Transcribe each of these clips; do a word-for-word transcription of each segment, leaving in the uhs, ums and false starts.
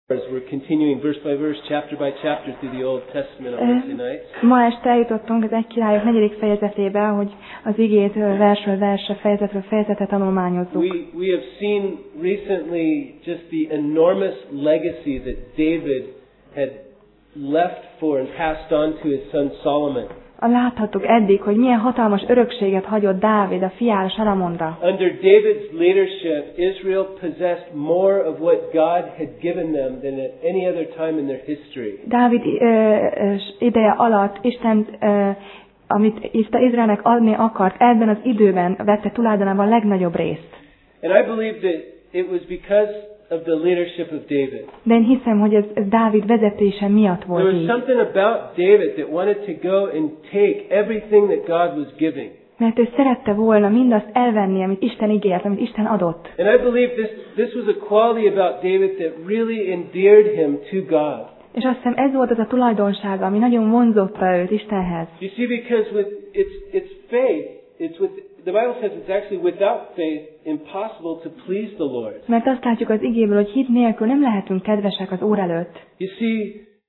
We're continuing verse by verse, chapter by chapter through the Old Testament on Wednesday nights. Ma este eljutottunk az Egy Királyok negyedik fejezetébe, hogy az igét versről versre, fejezetről fejezetre tanulmányozzuk. We, we have seen recently just the enormous legacy that David had left for and passed on to his son Solomon. Láthattuk eddig, hogy milyen hatalmas örökséget hagyott Dávid a fiára, Salamonra. Under David's leadership, Israel possessed more of what God had given them than at any other time in their history. Dávid ideje alatt Isten, ö, amit Izraelnek adni akart, ebben az időben vette tulajdonában a legnagyobb részt. And I believe that it was because of the leadership of David. De én hiszem, hogy ez, ez Dávid vezetése miatt volt There was így. something about David that wanted to go and take everything that God was giving. Mert ő szerette volna mindazt elvenni, amit Isten ígért, amit Isten adott. And I believe this this was a quality about David that really endeared him to God. És azt hiszem, ez volt az a tulajdonsága, ami nagyon vonzotta őt Istenhez. You see, because with it's it's faith, it's with the Bible says it's actually without faith impossible to please the Lord. Mert azt látjuk az igéből, hogy hit nélkül nem lehetünk kedvesek az Úr előtt. You see,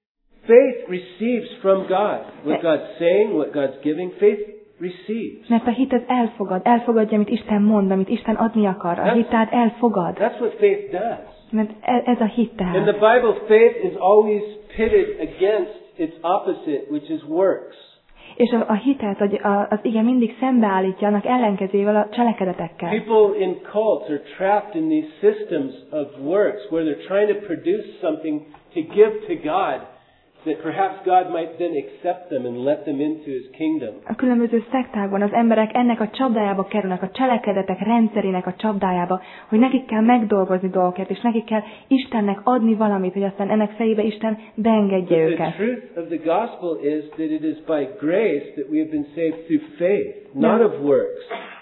faith receives from God what God's saying, what God's giving. Faith receives. Mert a hit az elfogad, elfogadja, amit Isten mond, amit Isten adni akar. A hit tehát elfogad. That's what faith does. Mert ez a hit tehát. In the Bible, faith is always pitted against its opposite, which is works. És a, a hitet az ige mindig szembeállítja annak ellenkezével a cselekedetekkel. People in cults are trapped in these systems of works where they're trying to produce something to give to God that perhaps God might then accept them and let them into His kingdom. A különböző szektákban az emberek ennek a csapdájába kerülnek, a cselekedetek rendszerének a csapdájába, hogy nekik kell megdolgozni dolgokat, és nekik kell Istennek adni valamit, hogy aztán ennek fejébe Isten beengedje őket. The truth of the gospel is that it is by grace that we have been saved through faith, not of works.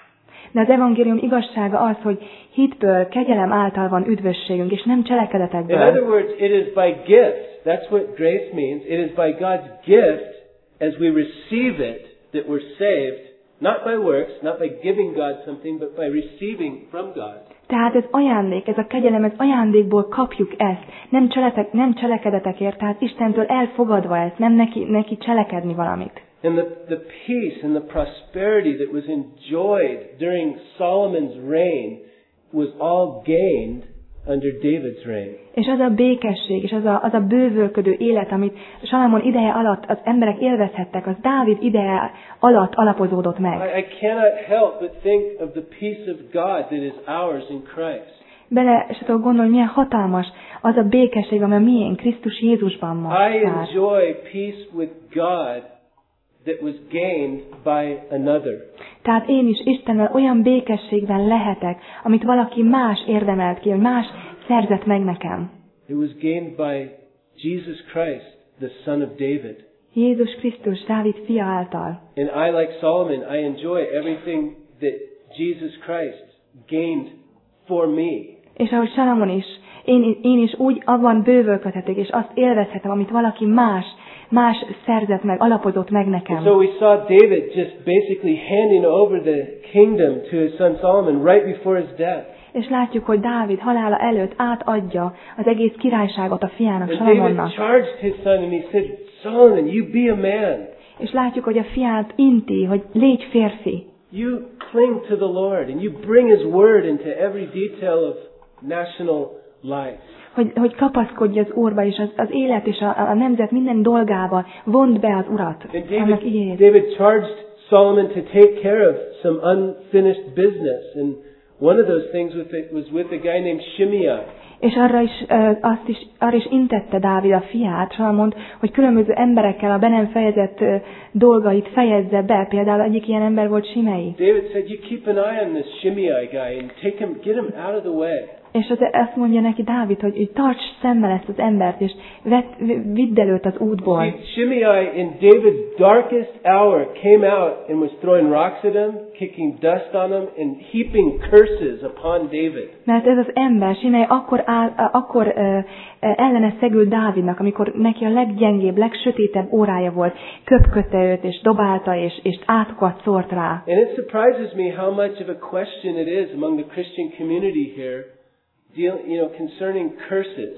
De az evangélium igazsága az, hogy hitből, kegyelem által van üdvösségünk, és nem cselekedetekből. In other words, it is by gift. That's what grace means. It is by God's gift as we receive it that we're saved, not by works, not by giving God something, but by receiving from God. Tehát ez ajándék, ez a kegyelem, ez ajándékból kapjuk ezt, nem, cseletek, nem cselekedetekért, tehát Istentől elfogadva ezt, nem neki, neki cselekedni valamit. And the, the peace and the prosperity that was enjoyed during Solomon's reign was all gained under David's reign. És az a békesség, és az a, az a bővölködő élet, amit Salamon ideje alatt az emberek élvezhettek, az Dávid ideje alatt alapozódott meg. I, I cannot help but think of the peace of God that is ours in Christ. Bele se tudok gondolni, milyen hatalmas az a békesség, amely miénk Krisztus Jézusban van. I enjoy peace with God that was gained by another. Tehát én is Istennel olyan békességben lehetek, amit valaki más érdemelt ki, hogy más szerzett meg nekem. It was gained by Jesus Christ, the son of David. Jézus Krisztus, Dávid fia által. And I, like Solomon, I enjoy everything that Jesus Christ gained for me. És ahogy Salamon is, én, én is úgy abban bővölködhetek, és azt élvezhetem, amit valaki más más szerzett meg, alapozott meg nekem. So we saw David just basically handing over the kingdom to his son Solomon right before his death. És látjuk, hogy Dávid halála előtt átadja az egész királyságot a fiának, And Salamonnak. David charged his son and he said, Solomon, you be a man. És látjuk, hogy a fiát inti, hogy légy férfi. You cling to the Lord and you bring his word into every detail of national life. Hogy, hogy kapaszkodj az Úrba, és az, az élet és a, a nemzet minden dolgába vond be az Urat. And David, David charged Solomon to take care of some unfinished business. And one of those things with it was with a guy named Shimei. És arra is, azt is, arra is intette Dávid a fiát, Salamont, hogy különböző emberekkel a be nem fejezett dolgait fejezze be. Például egyik ilyen ember volt Shimei. David said, you keep an eye on this Shimei guy and take him, get him out of the way. És az, azt mondja neki Dávid, hogy, hogy tarts szemmel ezt az embert, és vett, vidd előtt az útból. See, Shimei in David's darkest hour came out and was throwing rocks at him, kicking dust on him, and heaping curses upon David. Mert ez az ember, Shimei akkor, áll, akkor uh, ellene szegült Dávidnak, amikor neki a leggyengébb, legsötétebb órája volt, köpködte őt, és dobálta, és, és átkokat szórt rá. And it surprises me how much of a question it is among the Christian community here, deal, you know, concerning curses.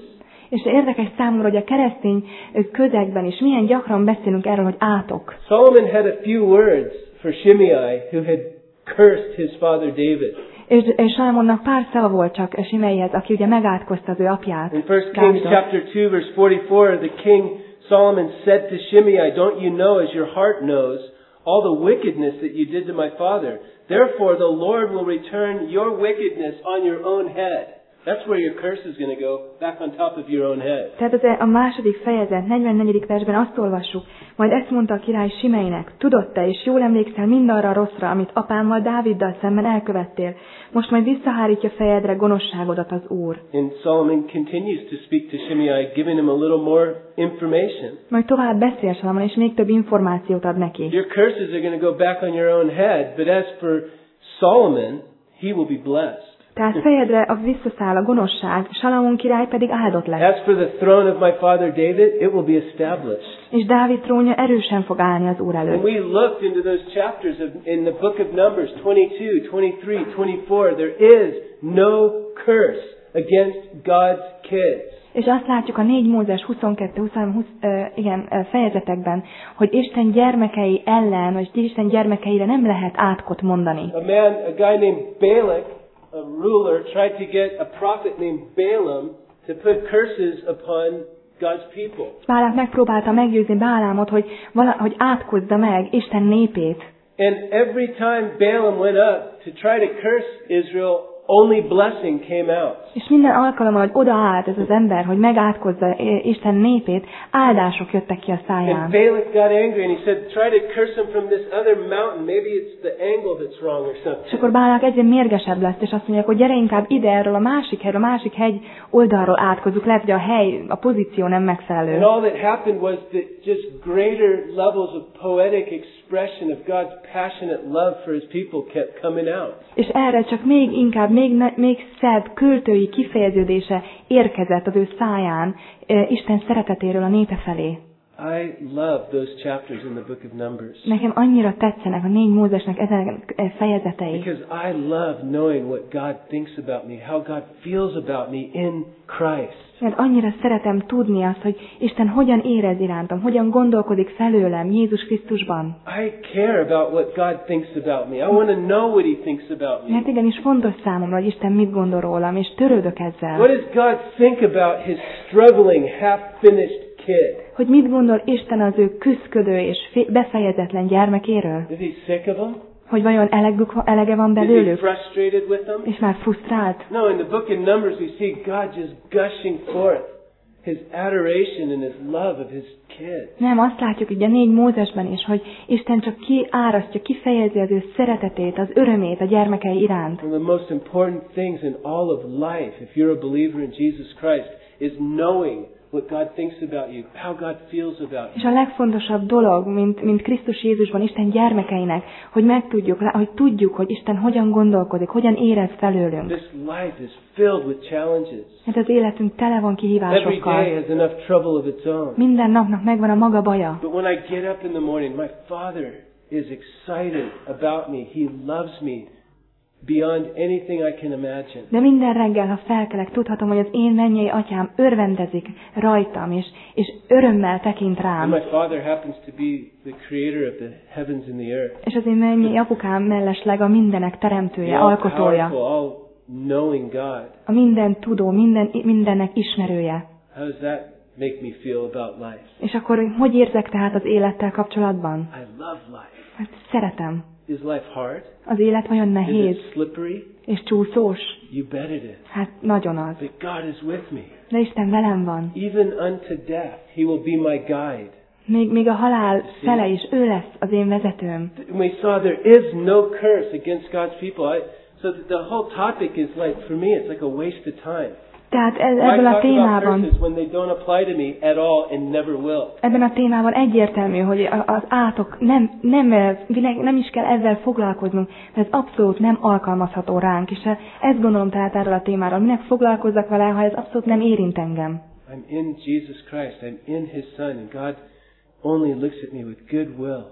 És érdekes számomra, hogy a keresztény közegben is milyen gyakran beszélünk erről, hogy átok. Solomon had a few words for Shimei, who had cursed his father David. És, és Salomonnak pár szava volt csak Simeihez, aki ugye megátkozta az ő apját. In First Kings chapter two, verse forty-four, the king Solomon said to Shimei, "Don't you know, as your heart knows, all the wickedness that you did to my father? Therefore the Lord will return your wickedness on your own head." That's where your curse is going to go, back on top of your own head. Tehát ez a második fejezet, negyvennegyedik versben azt olvassuk, majd ezt mondta a király Simeinek, tudod te, és jól emlékszel mindarra a rosszra, amit apámmal Dáviddal szemben elkövettél. Most majd visszahárítja fejedre gonoszságodat az Úr. And Solomon continues to speak to Shimei, giving him a little more information. Majd tovább beszél Salomon, és még több információt ad neki. Your curses are going to go back on your own head, but as for Solomon, he will be blessed. Tehát fejedre a visszaszáll a gonoszság, Salamon király pedig áldott lesz. As for the throne of my father David, it will be established. És Dávid trónja erősen fog állni az Úr When előtt. we looked into those chapters of, in the book of Numbers twenty-two, twenty-three, twenty-four, there is no curse against God's kids. És azt látjuk a négy Mózes huszonkettő huszonhárom húsz, uh, igen, uh, fejezetekben, hogy Isten gyermekei ellen, vagy Isten gyermekeire nem lehet átkot mondani. A man, a guy named Balak, a ruler, tried to get a prophet named Balaam to put curses upon God's people. Bálák megpróbálta meggyőzni Bálámot, hogy, vala, hogy átkozza meg Isten népét. And every time Balaam went up to try to curse Israel, only blessing came out. És minden alkalommal, hogy odaállt ez az ember, hogy megátkozza Isten népét, áldások jöttek ki a And száján. Balak got angry and he said, try to curse him from this other mountain. Maybe it's the angle that's wrong or És something. akkor Bálák egyre mérgesebb lesz, és azt mondja, hogy gyere inkább ide, erről a másik helyről, a másik hegy oldalról átkozzuk. Lehet, hogy a hely, a pozíció nem megfelelő. And all that happened was that just greater levels of poetic expression of God's passionate love for his people kept coming out. És erre csak még inkább, még, ne, még szebb költői kifejeződése érkezett az ő száján eh, Isten szeretetéről a népe felé. I love those chapters in the book of Numbers. Nekem annyira tetszenek a négy Mózesnek ezen fejezetei. Because I love knowing what God thinks about me, how God feels about me in Christ. Mert annyira szeretem tudni azt, hogy Isten hogyan érez irántam, hogyan gondolkodik felőlem Jézus Krisztusban. I care about what God thinks about me. I want to know what He thinks about me. Mert igenis fontos számomra, hogy Isten mit gondol rólam, és törődök ezzel. What does God think about His struggling, half-finished kid? Hogy mit gondol Isten az ő küszködő és befejezetlen gyermekéről? Is He sick of them? Hogy vajon elegük, elege van Is He belőlük, frustrated with them? és már frusztrált? No, in the book of Numbers we see God just gushing forth His adoration and His love of His kids. Nem, azt látjuk ugye a négy Mózesben is, hogy Isten csak kiárasztja, kifejezi az ő szeretetét, az örömét a gyermekei iránt. One of the most important things in all of life, if you're a believer in Jesus Christ, is knowing what God thinks about you, how God feels about És you. a legfontosabb dolog, mint, mint Krisztus Jézusban, Isten gyermekeinek, hogy megtudjuk, hogy tudjuk, hogy Isten hogyan gondolkodik, hogyan érez felőlünk. This life is filled with challenges. Mert az életünk tele van Every day kihívásokkal. has enough trouble of its own. Minden napnak megvan a maga baja. But when I get up in the morning, my Father is excited about me. He loves me beyond anything I can imagine. De minden reggel, ha felkelek, tudhatom, hogy az én mennyei atyám örvendezik rajtam, és, és örömmel tekint And rám. my Father happens to be the creator of the heavens and the earth. És az én mennyei apukám mellesleg a mindenek The teremtője, all alkotója. powerful, all knowing God. A minden tudó, minden, mindennek ismerője. How does that make me feel about life? És akkor hogy érzek tehát az élettel kapcsolatban? I love life. Hát szeretem. Is life hard? Az élet vajon Is nehéz it slippery? és csúszós? You bet it is. Hát nagyon az. But God is with me. De Isten velem van. Even unto death, He will be my guide. Még, még a halál fele is ő lesz az én vezetőm. And we saw there is no curse against God's people. I, so the whole topic is like, for me, it's like a waste of time. Tehát ez, Why ebből a talk about témában, curses when they don't apply to me at all and never will? ebben a témában egyértelmű, hogy a- az átok nem, nem, nem is kell ezzel foglalkoznunk, mert ez abszolút nem alkalmazható ránk. És ezt gondolom tehát erről a témáról. Minek foglalkozzak vele, ha ez abszolút nem érint engem? I'm in Jesus Christ. I'm in His Son. And God only looks at me with goodwill.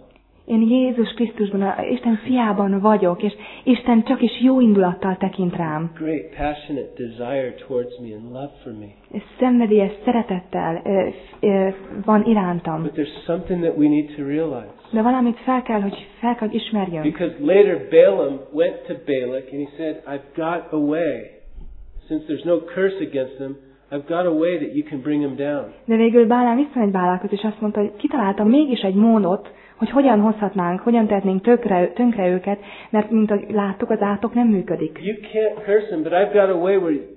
Én Jézus Krisztusban, a Isten fiában vagyok, és Isten csak is jó indulattal tekint rám. Great passionate desire towards me and love for me. És szenvedélyes szeretettel ö, ö, van irántam. But there's something that we need to realize. De valamit fel kell, hogy fel kell ismerjünk. Because later Balaam went to Balak and he said, I've got a way. Since there's no curse against them, I've got a way that you can bring them down. De végül Bálám visszamegy Bálakhoz, és azt mondta, hogy kitaláltam mégis egy módot, hogy hogyan hozhatnánk, hogyan tehetnénk tönkre, tönkre őket, mert mint ahogy láttuk, az átok nem működik. You can't curse them, but I've got a way where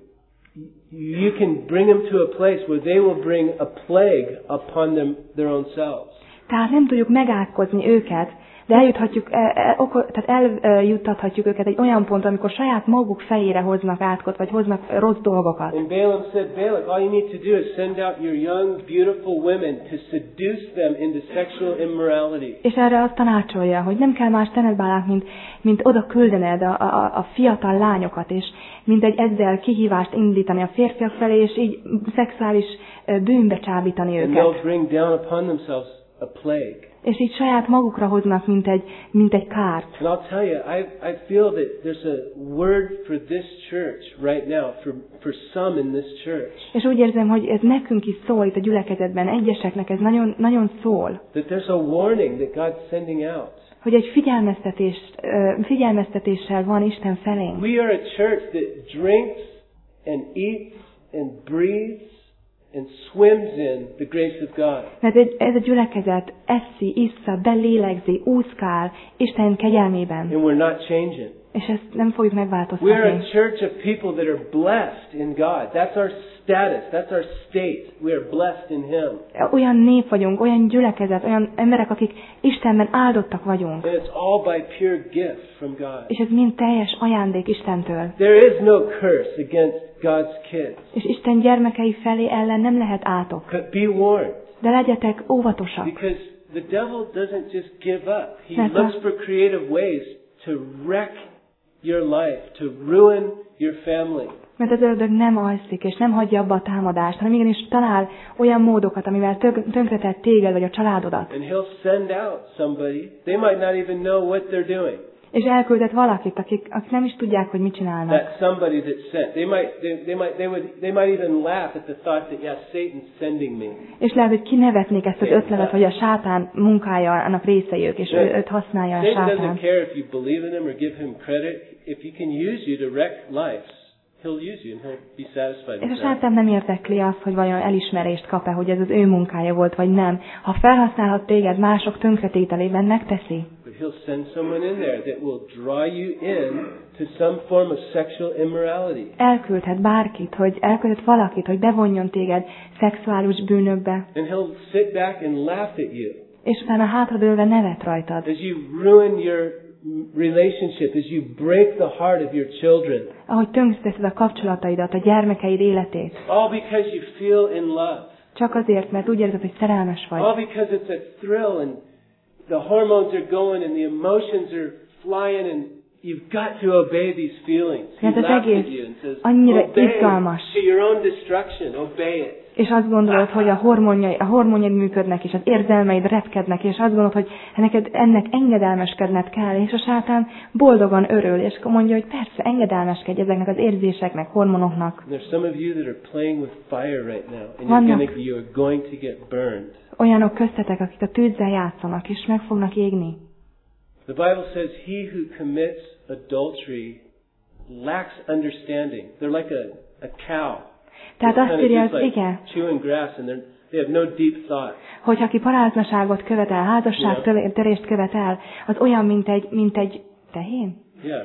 you can bring them to a place where they will bring a plague upon them their own selves. Tehát nem tudjuk megátkozni őket, de eljuthatjuk, el, el, oko, tehát eljuttathatjuk őket egy olyan pontra, amikor saját maguk fejére hoznak átkot, vagy hoznak rossz dolgokat. And Balaam said, Balak, all you need to do is send out your young, beautiful women to seduce them into sexual immorality. És erre azt tanácsolja, hogy nem kell más tenned, Bálák, mint, mint oda küldened a, a, a fiatal lányokat, és mint egy ezzel kihívást indítani a férfiak felé, és így szexuális bűnbe csábítani And őket. they'll bring down upon themselves a plague. És így saját magukra hoznak, mint egy, mint egy kárt. And I'll tell you, I, I feel that there's a word for this church right now, for, for some in this church. És úgy érzem, hogy ez nekünk is szól itt a gyülekezetben, egyeseknek ez nagyon, nagyon szól. That there's a warning that God's sending out. Hogy egy figyelmeztetés, figyelmeztetéssel van Isten felénk. We are a church that drinks and eats and breathes and swims in the grace of God. Mert ez a gyülekezet eszi, issza, belélegzi, úszkál Isten kegyelmében. And we're not changing. És ezt nem fogjuk We're a megváltoztatni. church of people that are blessed in God. That's our status. That's our state. We are blessed in Him. Olyan nép vagyunk, olyan gyülekezet, olyan emberek, akik Istenben áldottak vagyunk. And it's all by pure gift from God. És ez mind teljes ajándék Istentől. There is no curse against God's kids. És Isten gyermekei felé ellen nem lehet átok. But be warned. De legyetek óvatosak. Because the devil doesn't just give up. He Mert a- looks for creative ways to wreck your life, to ruin your family. Mert az ördög nem alszik, és nem hagyja abba a támadást, hanem igenis talál olyan módokat, amivel tök, tönkretett téged, vagy a családodat. And he'll send out somebody. They might not even know what they're doing. És elküldet valakit, akik, akik nem is tudják, hogy mit csinálnak. That somebody that's sent. They might, they, they might, they would, they might even laugh at the thought that, yes, Satan's sending me. És lehet, hogy kinevetnék ezt az ötletet, hogy a sátán munkája annak részei ők, és ő, őt használja a Satan sátán. doesn't care if you believe in him or give him credit. If he can use you to wreck lives, he'll use you and he'll be satisfied És a with that. sátán nem érdekli azt, hogy vajon elismerést kap-e, hogy ez az ő munkája volt, vagy nem. Ha felhasználhat téged mások tönkretételében, megteszi. But he'll send someone in there that will draw you in to some form of sexual immorality. Elküldhet bárkit, hogy elküldhet valakit, hogy bevonjon téged szexuális bűnökbe, And he'll sit back and laugh at you és utána hátradőlve nevet rajtad. as you ruin your relationship, as you break the heart of your children. Ahogy tönkreteszed a kapcsolataidat, a gyermekeid életét. All because you feel in love. Csak azért, mert úgy érzed, hogy szerelmes vagy. All because it's a thrill and the hormones are going and the emotions are flying and you've got to obey these feelings. He Mert az laughs at egész you and says, annyira obey izgalmas. to your own destruction, obey it. És azt gondolod, hogy a hormonjai, a hormonjaid működnek, és az érzelmeid repkednek, és azt gondolod, hogy neked ennek engedelmeskedned kell, és a sátán boldogan örül, és mondja, hogy persze, engedelmeskedj ezeknek az érzéseknek, hormonoknak. And there's some of you that are playing with fire right now and you're, Vannak gonna, you're going to get burned. olyanok köztetek, akik a tűzzel játszanak, és meg fognak égni. The Bible says he who commits adultery lacks understanding. They're like a, a cow. Tehát They're azt kinda írja just az like ige, chewing grass and they're, they have no deep thought. hogy aki paráznaságot követel, házasságtörést követel, az olyan, mint egy, mint egy tehén? Yeah.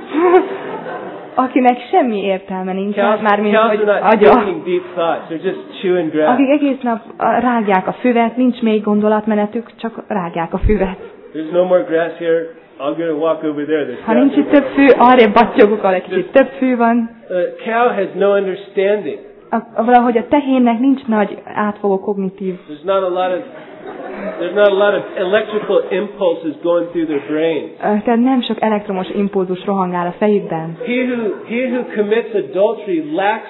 Akinek semmi értelme nincs, Cows, már mint cows hogy are not agya. thinking deep thoughts. They're just chewing grass. Akik egész nap a- rágják a füvet, nincs még gondolatmenetük, csak rágják a füvet. There's no more grass here. I'm going to walk over there. There's Ha grass nincs itt over több fű, arrébb battyogok, ahol egy kicsit több fű van. there. A cow has no understanding. A, valahogy a tehénnek nincs nagy átfogó kognitív. There's not a lot of there's not a lot of electrical impulses going through their brains. Ö, Tehát nem sok elektromos impulzus rohangál a fejükben. He who he who commits adultery lacks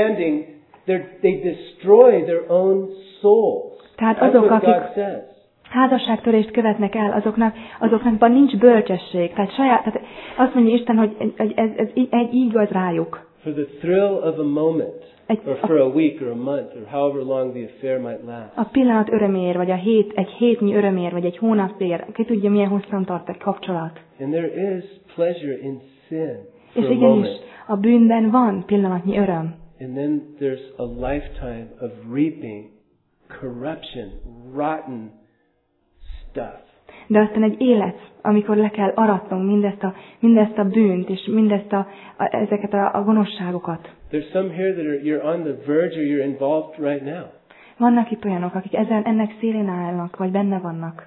understanding. They're, they destroy their own souls. Tehát That's azok, what akik, God says. házasságtörést követnek el, azoknak, azoknakban nincs bölcsesség. Tehát, saját, tehát azt mondja Isten, hogy ez, ez, ez egy igaz rájuk. For the thrill of a moment, Egy, or for a week, or a month, or however long the affair might last. A pillanat örömér, vagy a hét, egy hétnyi örömér, vagy egy hónapér, ki tudja, milyen hosszan tart egy kapcsolat. And there is pleasure in sin for És a igenis, moment. a bűnben van pillanatnyi öröm. And then there's a lifetime of reaping corruption, rotten stuff. De aztán egy élet, amikor le kell aratnunk mindezt a, mindezt a bűnt, és mindezt a, a, ezeket a, a gonoszságokat. There's some here that are, you're on the verge or you're involved right now. Vannak itt olyanok, akik ezen, ennek szélén állnak, vagy benne vannak.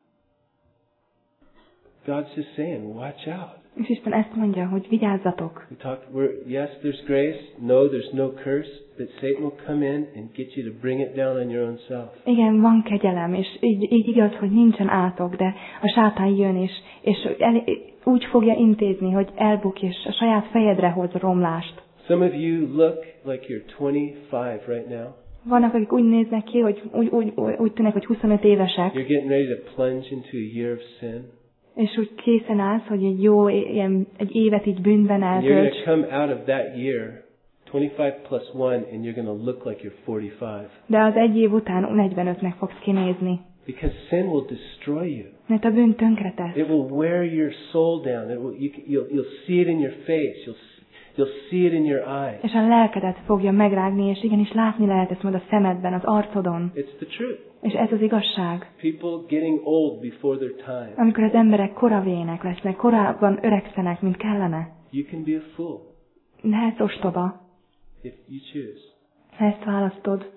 God's just saying, watch out. És Isten ezt mondja, hogy vigyázzatok. We talked, we're, yes, there's grace. No, there's no curse. But Satan will come in and get you to bring it down on your own self. Igen, van kegyelem, és így, így igaz, hogy nincsen átok, de a sátán jön, és, és el, úgy fogja intézni, hogy elbuk, és a saját fejedre hoz romlást. Some of you look like you're twenty-five right now. Vannak, akik úgy néznek ki, hogy úgy, úgy, úgy tűnnek, hogy huszonöt évesek, You're getting ready to plunge into a year of sin. és úgy készen állsz, hogy egy jó, ilyen, egy évet így bűnben And you're going eltölts, to come out of that year, twenty-five plus one, and you're going to look like you're forty-five. de az egy év után negyvenötnek fogsz kinézni. Because sin will destroy you. Mert a bűn tönkretesz. It will wear your soul down. It will, you, you'll, you'll see it in your face. You'll, you'll see it in your eyes. És a lelkedet fogja megrágni, és igenis látni lehet ezt majd a szemedben, az arcodon. It's the truth. És ez az igazság. People getting old before their time. Amikor az emberek koravének lesznek, korábban öregszenek, mint kellene. You can be a fool Lehetsz ostoba, if you choose. ha ezt választod.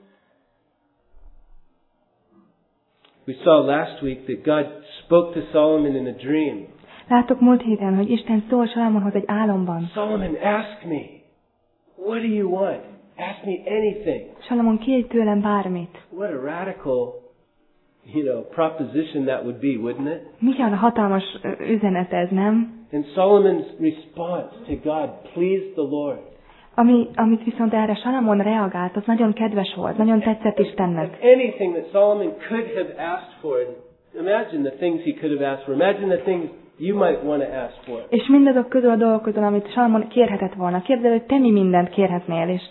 We saw last week that God spoke to Solomon in a dream. Láttuk múlt héten, hogy Isten szól Salamonhoz egy álomban. Solomon, ask me. What do you want? Ask me anything. Salamon, kérj tőlem bármit. What a radical, you know, proposition that would be, wouldn't it? Milyen hatalmas ö, üzenet ez, nem? And Solomon's response to God pleased the Lord. Ami, amit viszont erre Salamon reagált, az nagyon kedves volt, nagyon tetszett Of Istennek. anything that Solomon could have asked for, and imagine the things he could have asked for. Imagine the things you might want to ask for. És mindazok közül a dolgok közül, amit Salamon kérhetett volna. Képzeld, hogy te mi mindent kérhetnél, és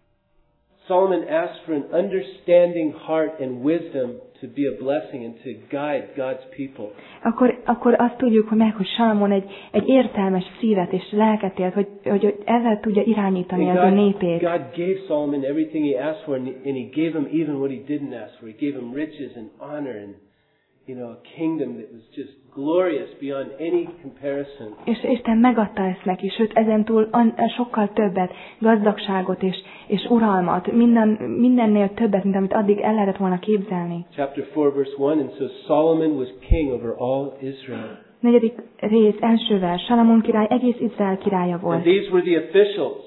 Solomon asked for an understanding heart and wisdom to be a blessing and to guide God's people. akkor, akkor azt tudjuk hogy meg, hogy Salamon egy, egy értelmes szívet és lelket élt, hogy, hogy, hogy ezzel tudja irányítani And az ő God, népét. God gave Solomon everything he asked for, and he, and he gave him even what he didn't ask for. He gave him riches and honor and, you know, a kingdom that was just glorious beyond any comparison. És Isten megadta ezt neki, sőt ezentúl an, sokkal többet, gazdagságot és, és uralmat, minden, mindennél többet, mint amit addig el lehetett volna képzelni. Chapter four, verse one, and so Solomon was king over all Israel. Negyedik rész, első vers, Salamon király egész Izrael királya And volt. these were the officials.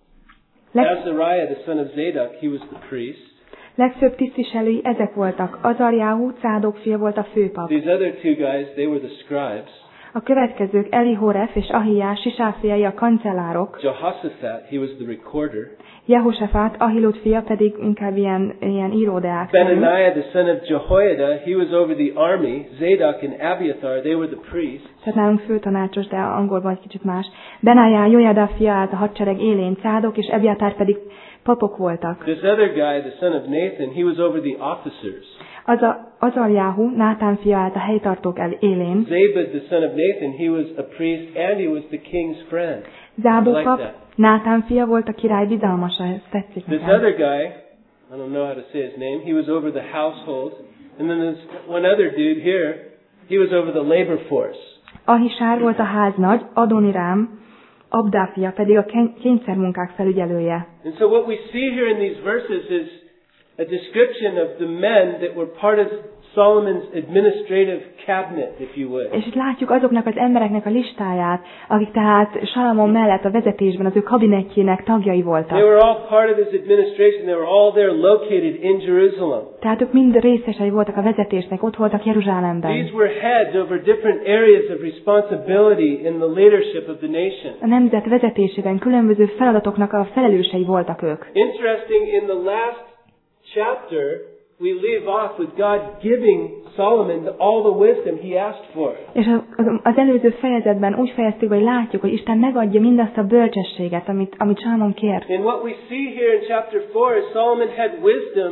Leg, Azariah, the son of Zadok, he was the priest. legfőbb tisztviselői ezek voltak. Azarjáhu, Cádok fia volt a főpap. These other two guys, they were the scribes. A következők Elihoref és Ahiás, Sisá fiai a kancellárok. Jehoshaphat, he was the recorder. Jehosafát, Ahilud fia pedig inkább ilyen, ilyen íródeák. Benaniah, the son of Jehoiada, he was over the army. Zadok and Abiathar, they were the priests. Tehát nálunk főtanácsos, de angolban egy kicsit más. Benájá, Jojada fia állt a hadsereg élén, Cádok és Ebiatár pedig papok voltak. This other guy, the son of Nathan, he was over the officers. Az a Azarjáhu, Nátán fia állt a helytartók el élén. Zabud, the son of Nathan, he was a priest and he was the king's friend. Zábó I like pap, that. Nátán fia volt a király bizalmasa, ez tetszik This nekem. other guy, I don't know how to say his name, he was over the household. And then there's one other dude here, he was over the labor force. Ahisár volt a háznagy, Adonirám, Abdá fia pedig a kényszermunkák felügyelője. And so what we see here in these verses is a description of the men that were part of Solomon's administrative cabinet, if you would. És itt látjuk azoknak az embereknek a listáját, akik tehát Salamon mellett a vezetésben az ő kabinetjének tagjai They voltak. were all part of his administration. They were all there located in Jerusalem. Tehát ők mind részesei voltak a vezetésnek, ott voltak Jeruzsálemben. These were heads over different areas of responsibility in the leadership of the nation. A nemzet vezetésében különböző feladatoknak a felelősei voltak ők. Interesting, in the last chapter, we leave off with God giving Solomon all the wisdom he asked for. És az, az előző fejezetben úgy fejeztük, hogy látjuk, hogy Isten megadja mindazt a bölcsességet, amit, amit Sámon kért. And what we see here in chapter four is Solomon had wisdom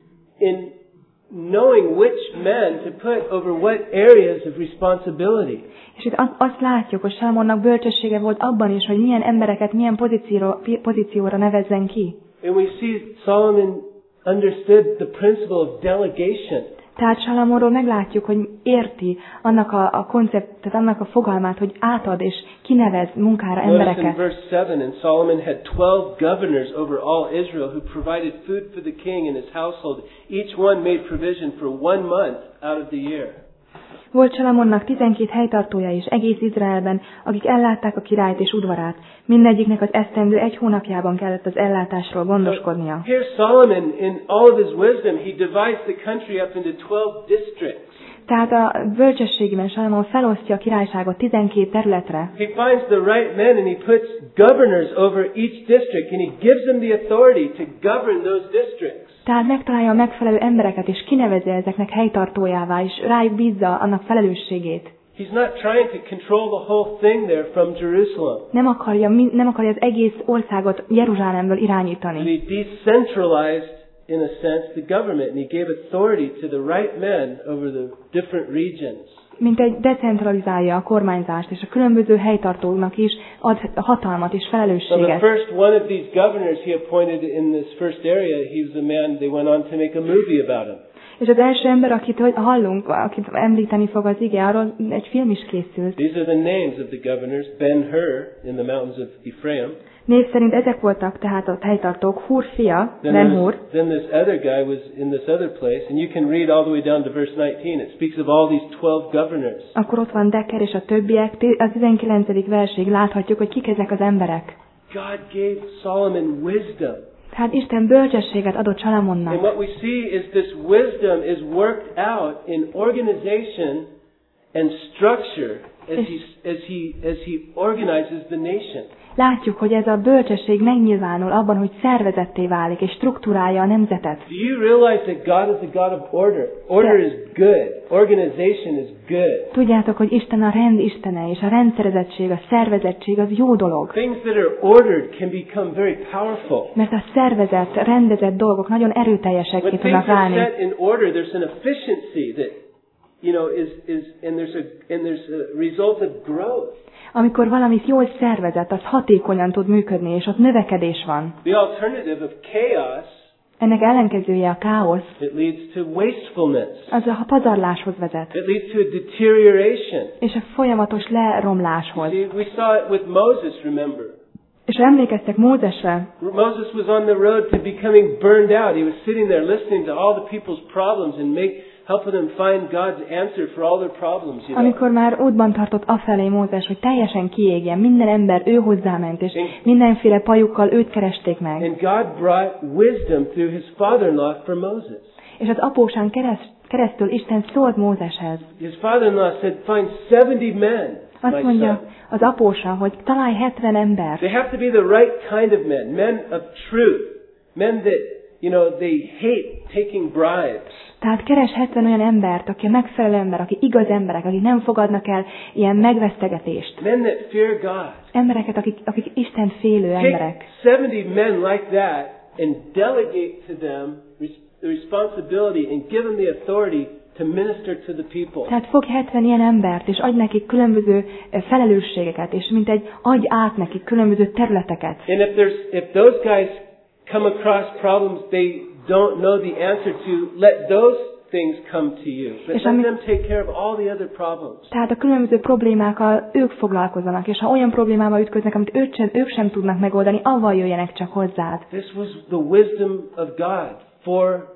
in knowing which men to put over what areas of responsibility. És itt azt, azt látjuk, hogy Sámonnak bölcsessége volt abban is, hogy milyen embereket milyen pozícióra, pozícióra nevezzen ki. And we see Solomon understood the principle of delegation. Tehát Sálamonról meglátjuk, hogy érti annak a, a konceptet, annak a fogalmát, hogy átad és kinevez munkára embereket. Notice in verse seven, and Solomon had twelve governors over all Israel who provided food for the king and his household. Each one made provision for one month out of the year. Volt Sálamonnak tizenkét helytartója is egész Izraelben, akik ellátták a királyt és udvarát. Mindegyiknek az esztendő egy hónapjában kellett az ellátásról gondoskodnia. Here Solomon, in all of his wisdom, he divides the country up into twelve districts. Tehát a bölcsességében Sálamon felosztja a királyságot tizenkét területre. He finds the right men and he puts governors over each district and he gives them the authority to govern those districts. Tehát megtalálja a megfelelő embereket, és kinevezi ezeknek helytartójává, és rájuk bízza annak felelősségét. He's not trying to control the whole thing there from Jerusalem. Nem akarja, nem akarja az egész országot Jeruzsálemből And irányítani. he decentralized, in a sense, the government, and he gave authority to the right men over the different regions. Mint egy decentralizálja a kormányzást, és a különböző helytartóknak is ad hatalmat és So the felelősséget. first one of these governors he appointed in this first area, he was a man, they went on to make a movie about him. És az első ember, akit hallunk, akit említeni fog az ige, arról egy film is készült. These are the names of the governors: Ben-Hur in the mountains of Ephraim. Név szerint ezek voltak tehát a helytartók, Hur fia, Then, Ben-Hur. then this other guy was in this other place, and you can read all the way down to verse nineteen. It speaks of all these twelve governors. Akkor ott van Dekker és a többiek. A tizenkilencedik versig láthatjuk, hogy kik ezek az emberek. God gave Solomon wisdom. Tehát Isten bölcsességet adott And Salamonnak. what we see is this wisdom is worked out in organization and structure as he, as he, as he organizes the nation. Látjuk, hogy ez a bölcsesség megnyilvánul abban, hogy szervezetté válik és struktúrálja a nemzetet. Do you realize that God is a God of order? Order is good. Organization is good. Tudjátok, hogy Isten a rend istene, és a rendszerezettség, a szervezettség az jó dolog. Things that are ordered can become very powerful. Mert a szervezett, rendezett dolgok nagyon erőteljesek When ki things tudnak are válni. set in order, there's an efficiency that, you know, is, is and there's a and there's a result of growth. Amikor valamit jól szervezett, az hatékonyan tud működni, és ott növekedés van. The alternative of chaos, Ennek ellenkezője a káosz, it leads to wastefulness. az a pazarláshoz vezet, It leads to a deterioration. és a folyamatos leromláshoz. See, we saw it with Moses, remember. És emlékeztek Mózesre? Moses was on the road to becoming burned out. He was sitting there listening to all the people's problems and make helping them find God's answer for all their problems, you know. Amikor már útban tartott afelé Mózes, hogy teljesen kiégjen, minden ember ő hozzáment, és mindenféle pajukkal őt keresték meg. And God brought wisdom through his father-in-law for Moses. És az apósán kereszt, keresztül Isten szólt Mózeshez. His father-in-law said, find seventy men, Azt my mondja son. az apósa, hogy találj hetven embert. They have to be the right kind of men, men of truth, men that, you know, they hate taking bribes. Tehát keres hetven olyan embert, aki a megfelelő ember, aki igaz emberek, akik nem fogadnak el ilyen megvesztegetést. Men that fear God. Embereket, akik, akik Isten félő Take emberek. seventy men like that and delegate to them the responsibility and give them the authority to minister to the people. Tehát fogj hetven ilyen embert, és adj nekik különböző eh, felelősségeket, és mint egy adj át nekik különböző területeket. And if there's if those guys come across problems they don't know the answer to, let those things come to you. But És let ami- them take care of all the other problems. Tehát a különböző problémákkal ők foglalkozzanak, és ha olyan problémával ütköznek, amit ők sem, ők sem tudnak megoldani, avval jöjjenek csak hozzád. This was the wisdom of God for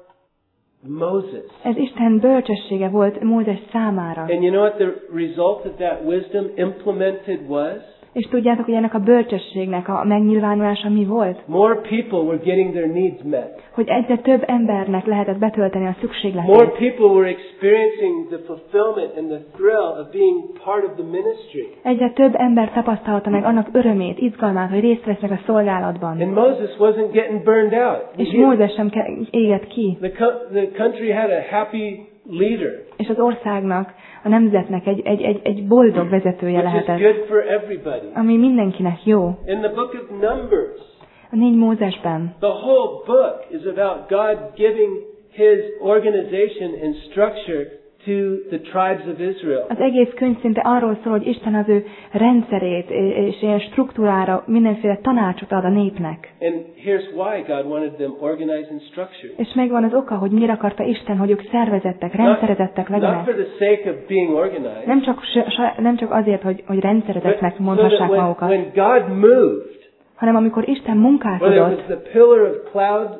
Moses. Ez Isten bölcsessége volt Mózes számára. And you know what the result of that wisdom implemented was? És tudjátok, hogy ennek a bölcsességnek a megnyilvánulása mi volt? More people were getting their needs met. Hogy egyre több embernek lehetett betölteni a More szükségletét. people were experiencing the fulfillment and the thrill of being part of the ministry. Egyre több ember tapasztalta meg annak örömét, izgalmát, hogy részt vesznek a szolgálatban. And Moses wasn't getting burned out. És Mózes sem ke- égett ki. The, co- the country had a happy leader, És az országnak, a nemzetnek egy, egy, egy, egy boldog vezetője which is lehetett, good for everybody. ami mindenkinek jó. In the book of Numbers, A négy Mózesben the whole book is about God giving His organization and structure to the tribes of Israel. az egész könyv szinte arról szól, hogy Isten az ő rendszerét és ilyen struktúrára mindenféle tanácsot ad a népnek. And here's why God wanted them organized and structured. És megvan az oka, hogy miért akarta Isten, hogy ők szervezettek, rendszerezettek Not for legyenek. the sake of being organized, Nem csak, nem csak azért, hogy, hogy rendszerezetnek but so mondhassák that when, magukat, when God moved, hanem amikor Isten whether it was munkálkodott, the pillar of cloud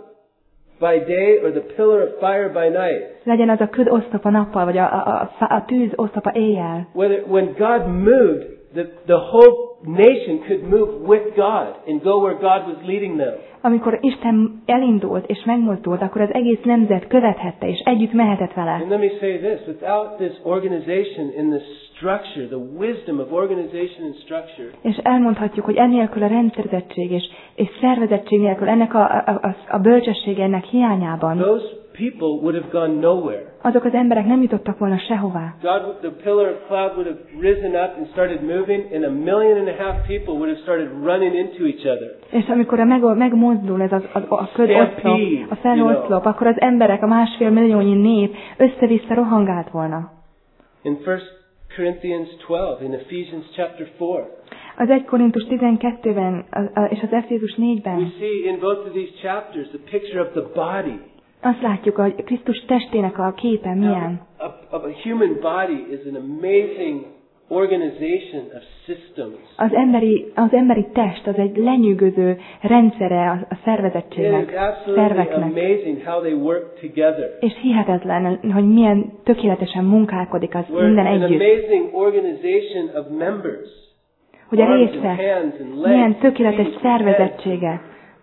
by day or the pillar of fire by night, legyen az a köd osztapa nappal, vagy a, a, a, a tűz osztapa éjjel, whether when God moved, the, the whole nation could move with God and go where God was leading them. amikor Isten elindult és megmozdult, akkor az egész nemzet követhette és együtt mehetett vele. And let me say this, without this organization in the structure, the wisdom of organization and structure, És elmondhatjuk, hogy ennélkül a rendszerzettség és, és szervezettség nélkül, ennek a, a, a, a bölcsessége ennek hiányában, those people would have gone nowhere. azok az emberek nem jutottak volna sehová. God, the pillar of cloud would have risen up and started moving, and a million and a half people would have started running into each other. És amikor a meg, megmozdul ez az, a, a ködoszlop, a felhőoszlop, akkor az emberek, a másfél milliónyi nép össze-vissza rohangált volna. In First Corinthians twelve, in Ephesians chapter four, Az egy Korintus tizenkettőben a- a- és az Efézus we négyben see in both of these chapters a picture of the body. azt látjuk, hogy Krisztus testének a képe milyen. A, a, a human body is an amazing organization of systems. Az emberi, az emberi test az egy lenyűgöző rendszere a, a It is szervezettségnek, absolutely szerveknek. amazing how they work together. És hihetetlen, hogy milyen tökéletesen munkálkodik az We're minden an együtt. amazing organization of members. Hogy a Arms and részek hands and legs, milyen tökéletes feet and szervezettsége.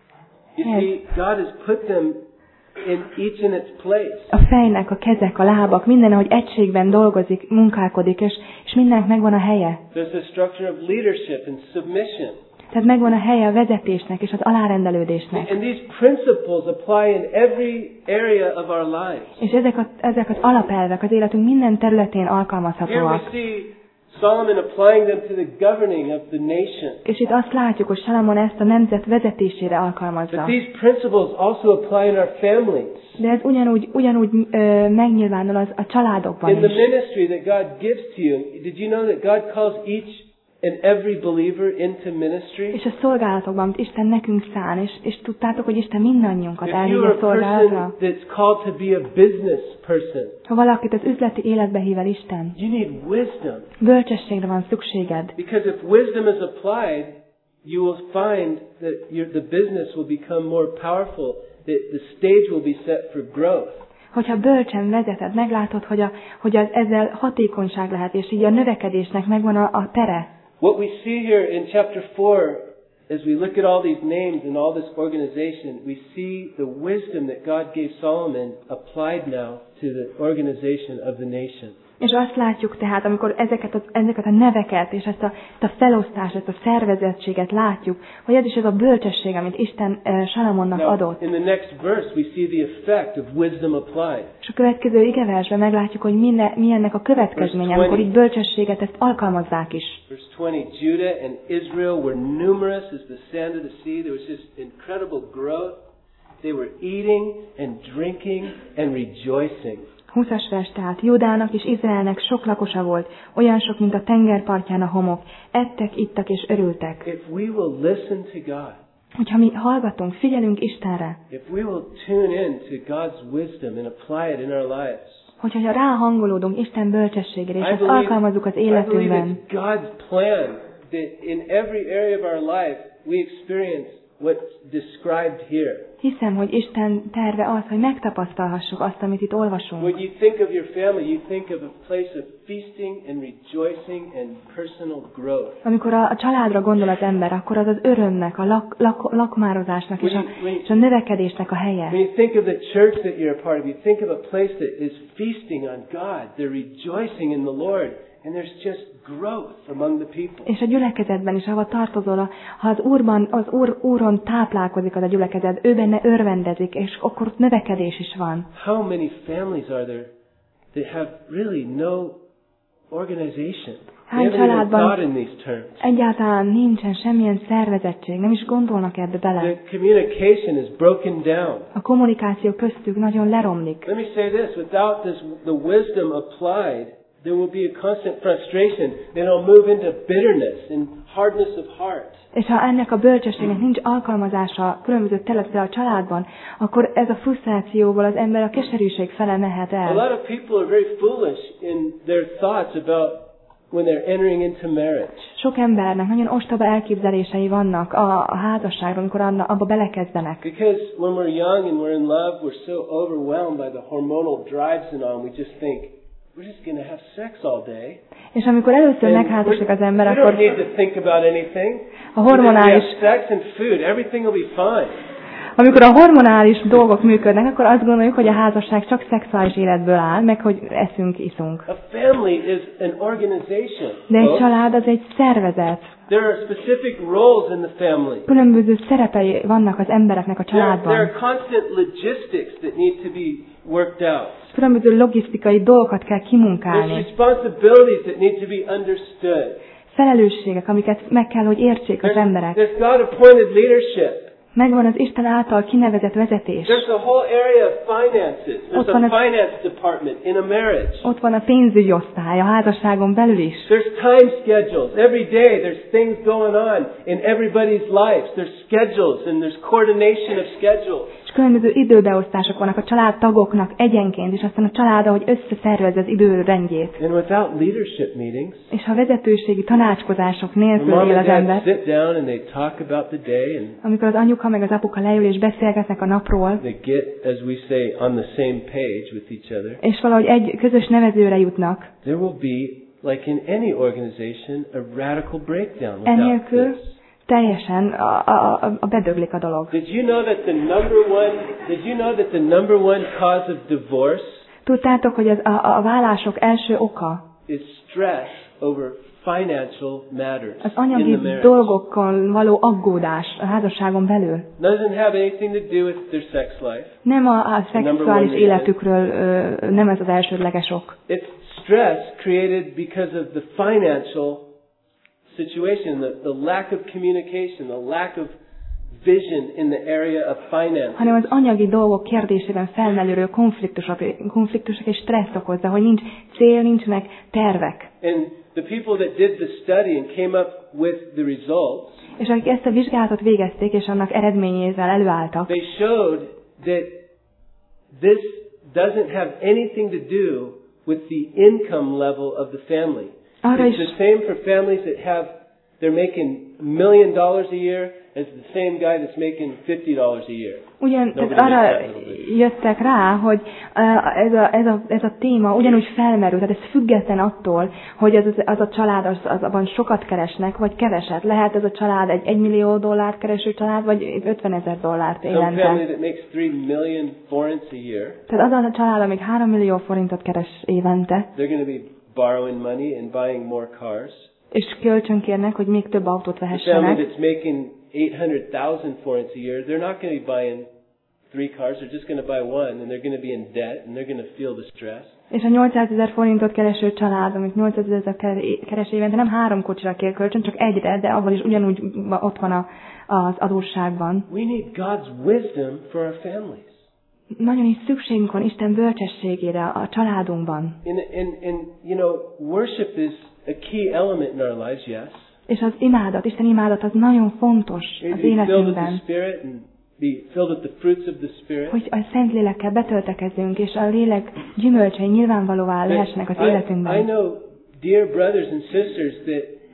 You see, God has put them in each in its place. A fejnek, a kezek, a lábak, minden, ahogy egységben dolgozik, munkálkodik, és, és mindennek megvan a helye. There's a structure of leadership and submission. Tehát megvan a helye a vezetésnek és az alárendelődésnek. And these principles apply in every area of our lives. És ezek, a, ezek az alapelvek az életünk minden területén Here we alkalmazhatóak. see Solomon applying them to the governing of the nation. És itt azt látjuk, hogy Salamon ezt a nemzet vezetésére But alkalmazza. these principles also apply in our families. De ez ugyanúgy, ugyanúgy ö, megnyilvánul az a családokban In the is. ministry that God gives to you, did you know that God calls each and every believer into ministry? És a szolgálatokban, amit Isten nekünk szán, és, és tudtátok, hogy Isten mindannyiunkat If elhív you're a a person szolgálatra? that's called to be a business person, Ha valakit az üzleti életbe hív el Isten, you need wisdom. bölcsességre van szükséged. Because if wisdom is applied, you will find that your, the business will become more powerful, that the stage will be set for growth. Hogyha bölcsen vezeted, meglátod, hogy, a, hogy az, ezzel hatékonyság lehet, és így a növekedésnek megvan a, a tere. What we see here in chapter four, as we look at all these names and all this organization, we see the wisdom that God gave Solomon applied now to the organization of the nation. És azt látjuk tehát, amikor ezeket a, ezeket a neveket, és ezt a, ezt a felosztást, ezt a szervezettséget látjuk, hogy ez is az a bölcsesség, amit Isten uh, Salamonnak Now, adott. in the next verse, we see the effect of wisdom applied. És a következő igeversben meglátjuk, hogy minden, milyennek a következménye, amikor így bölcsességet ezt alkalmazzák is. Verse twenty, Judah and Israel were numerous as the sand of the sea. There was just incredible growth. They were eating and drinking and rejoicing. húszas vers, tehát Judának és Izraelnek sok lakosa volt, olyan sok, mint a tengerpartján a homok. Ettek, ittak és örültek. If we will listen to God, Hogyha mi hallgatunk, figyelünk Istenre, if we will tune in to God's wisdom and apply it in our lives, hogyha ráhangolódunk Isten bölcsességére, és I ezt believe, alkalmazzuk az I believe életünkben, it's God's plan that in every area of our life we experience what's described here. Hiszem, hogy Isten terve az, hogy megtapasztalhassuk azt, amit itt olvasunk. When you think of your family, you think of a place of feasting and rejoicing and personal growth. Amikor a, a családra gondol az ember, akkor az az örömnek, a lak, lak, lakmározásnak és a, és a növekedésnek a helye. When you think of the church that you're a part of, you think of a place that is feasting on God. They're rejoicing in the Lord. And there's just growth among the people. És a gyülekezetben is, ahol tartozol, ha az Úrban, az Úr, Úron táplálkozik az a gyülekezet, ő benne örvendezik, és akkor ott növekedés is van. How many families are there that have really no organization? Hány családban egyáltalán nincsen semmilyen szervezettség, nem is gondolnak ebbe bele. The communication is broken down. A kommunikáció köztük nagyon leromlik. Let me say this, without this, the wisdom applied, there will be a constant frustration, then it'll move into bitterness and hardness of heart. És ha ennek a bölcsességnek nincs alkalmazása különböző területre a családban, akkor ez a frusztrációból az ember a keserűség fele mehet el. A lot of people are very foolish in their thoughts about when they're entering into marriage. Sok embernek nagyon ostoba elképzelései vannak a, a házasságról, amikor abba belekezdenek. Because when we're young and we're in love, we're so overwhelmed by the hormonal drives and all, we just think, we're just going to have sex all day. És amikor először megházasodnak az ember, akkor we don't need to think about anything. A hormonális sex and food, everything will be fine. Amikor a hormonális dolgok működnek, akkor azt gondoljuk, hogy a házasság csak szexuális életből áll, meg hogy eszünk, iszunk. A family is an organization. De egy család az egy szervezet. There are specific roles in the family. Különböző szerepei vannak az embereknek a családban. There are constant logistics that need to be worked out. Különböző logisztikai dolgokat kell kimunkálni. There's responsibilities that need to be understood. Felelősségek, amiket meg kell, hogy értsék az emberek. There's God appointed leadership. Megvan az Isten által kinevezett vezetés. There's a whole area of finances. There's a finance department in a marriage. Ott van a pénzügyi osztály a házasságon belül is. There's time schedules. Every day there's things going on in everybody's lives. There's schedules and there's coordination of schedules. És különböző időbeosztások vannak a családtagoknak egyenként, és aztán a család, ahogy összeszervez az időrendjét. And without leadership meetings, és ha vezetőségi tanácskozások nélkül él az ember, amikor az anyuka meg az apuka leül és beszélgetnek a napról, they get, as we say, on the same page with each other, és valahogy egy közös nevezőre jutnak, there will be, like in any organization, a radical breakdown without Enélkül this. Teljesen a, a, a bedöglik a dolog. Did you know that the number one? Did you know that the number one cause of divorce? Tudtátok, hogy az, a, a vállások első oka is stress over financial matters. Az anyagi dolgokkal való aggódás a házasságon belül. Doesn't have anything to do with their sex life. Nem a, a szexuális életükről, ö, nem ez az elsődleges ok. It's stress created because of the financial situation, the, the lack of communication, the lack of vision in the area of finance. Hanem az anyagi dolgok kérdésében felmerülő konfliktusok, konfliktusok és stressz okozza, hogy nincs cél, nincsenek tervek. And the people that did the study and came up with the results, és akik ezt a vizsgálatot végezték, és annak eredményével előálltak, they showed that this doesn't have anything to do with the income level of the family. Arra It's the same for families that have, they're making a million dollars a year as the same guy that's making fifty dollars a year. Ugyan, tehát arra jöttek rá, hogy uh, ez, a, ez, a, ez a téma ugyanúgy felmerül, tehát ez független attól, hogy az, az a család, az, az abban sokat keresnek, vagy keveset. Lehet ez a család egy egymillió dollárt kereső család, vagy ötvenezer dollárt évente. Some family that makes three million forints a year. Tehát az a család, amíg három millió forintot keres évente. They're going to be borrowing money and buying more cars. És kölcsön kérnek, hogy még több autót vehessenek. The family that's making eight hundred thousand forints a year, they're not going to be buying three cars, they're just going to buy one, and they're going to be in debt, and they're going to feel the stress. És a nyolcszázezer forintot kereső család, amit nyolcszázezer keres évente, nem három kocsira kér kölcsön, csak egyre, de ahol is ugyanúgy ott van a, az adósságban. We need God's wisdom for our families. Nagyon is szükségünk van Isten bölcsességére a családunkban. And, and, and, you know, worship is a key element in our lives, yes. És az imádat, Isten imádat az nagyon fontos az életünkben. Hogy a Szentlélekkel betöltekezzünk, és a lélek gyümölcsei nyilvánvalóvá lehessenek az életünkben. I know, dear brothers and sisters, that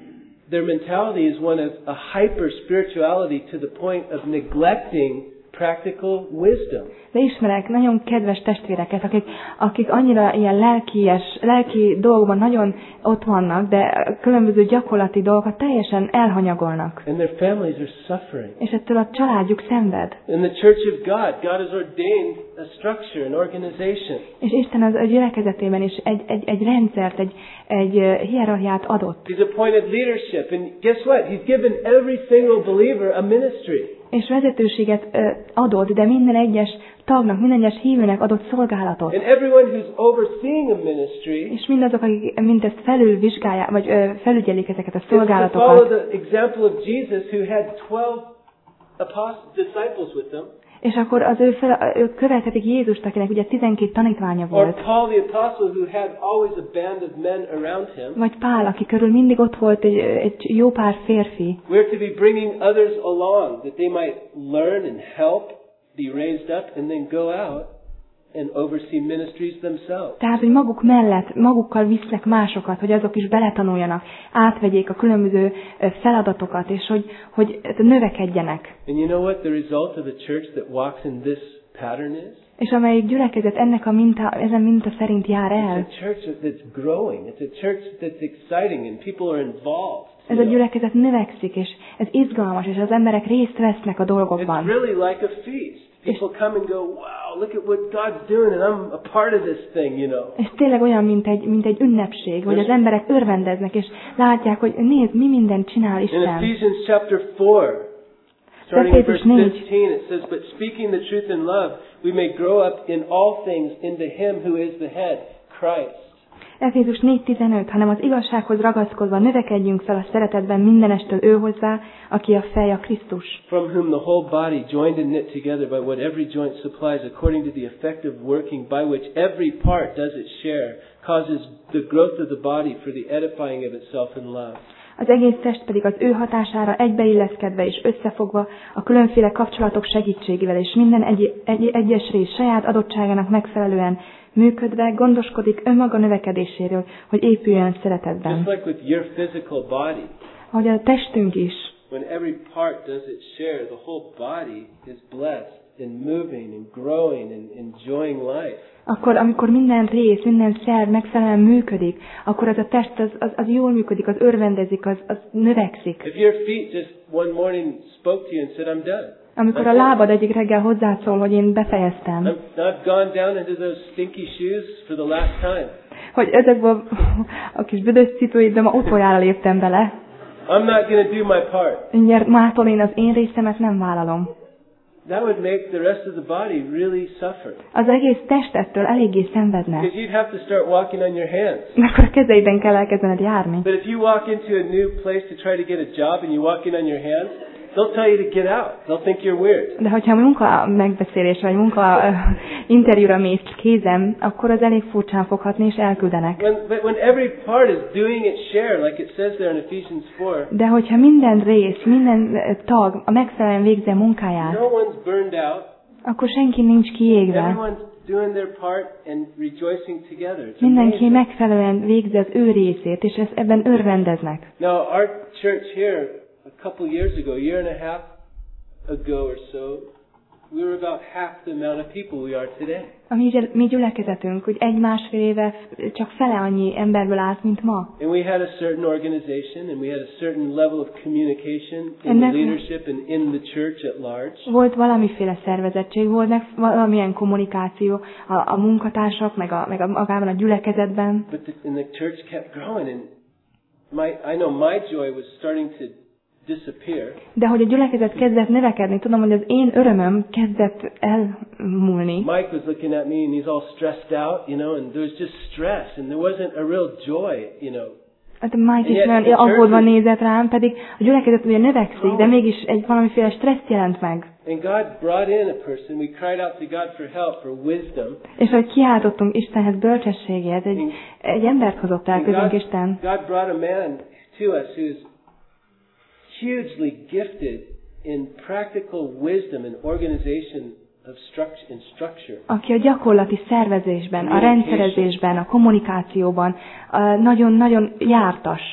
their mentality is one of a hyper spirituality to the point of neglecting practical wisdom. De ismerek nagyon kedves testvéreket, akik, akik annyira ilyen lelkies, lelki dolgokban nagyon ott vannak, de különböző gyakorlati dolgokat teljesen elhanyagolnak. And their families are suffering. És ettől a családjuk szenved. In the Church of God, God has ordained a structure, an organization. És Isten az a gyülekezetében is egy, egy, egy rendszert, egy, egy hierarchiát adott. He's appointed leadership, and guess what? He's given every single believer a ministry. És vezetőséget ö, adott, de minden egyes tagnak, minden egyes hívőnek adott szolgálatot. And everyone who's overseeing a ministry, És mindazok, akik mindezt felülvizsgálják, vagy ö, felügyelik ezeket a is to follow szolgálatokat. the example of Jesus, who had twelve apostles, disciples with him. És akkor az ő, fel, ők követhetik Jézust, akinek ugye tizenkét tanítványa Or volt. Paul the apostle, who had always a band of men around him. Vagy Pál, aki körül mindig ott volt egy, egy jó pár férfi. We're to be bringing others along, that they might learn and help, be raised up, and then go out and oversee ministries themselves. Tehát, hogy maguk mellett, magukkal visznek másokat, hogy azok is beletanuljanak, átvegyék a különböző feladatokat, és hogy, hogy növekedjenek. And you know what the result of a church that walks in this pattern is? És amelyik gyülekezet ennek a minta, ezen minta szerint jár el. It's a church that's growing. It's a church that's exciting and people are involved. Ez a gyülekezet növekszik, és ez izgalmas, és az emberek részt vesznek a It's dolgokban. really like a feast. People come and go, wow, look at what God's doing, and I'm a part of this thing, you know. Ez tényleg olyan, mint egy, mint egy ünnepség, hogy az emberek örvendeznek, és látják, hogy nézd, mi mindent csinál In Isten. Ephesians chapter four, starting in Efézus verse négy. fifteen, it says, "But speaking the truth in love, we may grow up in all things into Him who is the head, Christ." Efézus négy tizenöt, hanem az igazsághoz ragaszkodva növekedjünk fel a szeretetben mindenestől ő hozzá, aki a fej, a Krisztus. From whom the whole body, joined and knit together by what every joint supplies, according to the effective working by which every part does its share, causes the growth of the body for the edifying of itself in love. Az egész test pedig az ő hatására egybeilleszkedve és összefogva a különféle kapcsolatok segítségével és minden egy, egy, egyes rész saját adottságának megfelelően működve gondoskodik önmaga növekedéséről, hogy épüljön szeretetben. Just like with your physical body, Ahogy a testünk is, when every part does its share, the whole body is blessed and moving and growing and enjoying life. akkor amikor minden rész, minden szerv megfelelően működik, akkor az a test az, az, az jól működik, az örvendezik, az, az növekszik. If your feet just one morning spoke to you and said, "I'm done." Amikor a lábad egyik reggel hozzászól, hogy én befejeztem, I'm, I've gone down into those stinky shoes for the last time. hogy ezekből a kis büdös cipőidbe ma utoljára léptem bele, I'm not going to do my part. mindjárt mától én az én részemet nem vállalom. That would make the rest of the body really suffer. Az egész test ettől eléggé szenvedne. Because you'd have to start walking on your hands. Akkor a kezeiden kell elkezdened járni. But if you walk into a new place to try to get a job and you walk in on your hands, they'll tell you to get out. They'll think you're weird. De hogyha munka megbeszélés vagy munka uh, interjúra mész kézem, akkor az elég furcsán foghatni és elküldenek. When, but when every part is doing its share, like it says there in Ephesians four, De hogyha minden rész, minden tag a megfelelően végzi a munkáját, no one's burned out. akkor senki nincs kiégve. Everyone's doing their part and rejoicing together. It's Mindenki amazing. megfelelően végzi az ő részét, és ezt ebben örvendeznek. Now, our church here, a couple years ago, a year and a half ago or so, we were about half the amount of people we are today. A mi, gyü- mi gyülekezetünk, hogy egy-másfél éve csak fele annyi emberből állt, mint ma. And we had a certain organization, and we had a certain level of communication in And the that- leadership and in the church at large. Volt valamiféle szervezettség, volt meg valamilyen kommunikáció a, a munkatársak, meg, a, meg a, magában a gyülekezetben. But the, and the church kept growing, and my, I know my joy was starting to disappear. De hogy a gyülekezet kezdett növekedni, tudom, hogy az én örömöm kezdett elmúlni. Mike was looking at me, and he's all stressed out, you know, and there was just stress, and there wasn't a real joy, you know. Hát Mike is And yet nagyon the church aggódva is- nézett rám, pedig a gyülekezet ugye növekszik, de mégis egy valamiféle stresszt jelent meg. And God brought in a person. We cried out to God for help, for wisdom. És hogy kiáltottunk Istenhez bölcsességért, egy, egy embert hozott el And közünk God, Isten. God brought a man to us who's hugely gifted in practical wisdom and organization of structure and structure. Aki a gyakorlati szervezésben, a rendszerezésben, a kommunikációban a nagyon-nagyon jártas.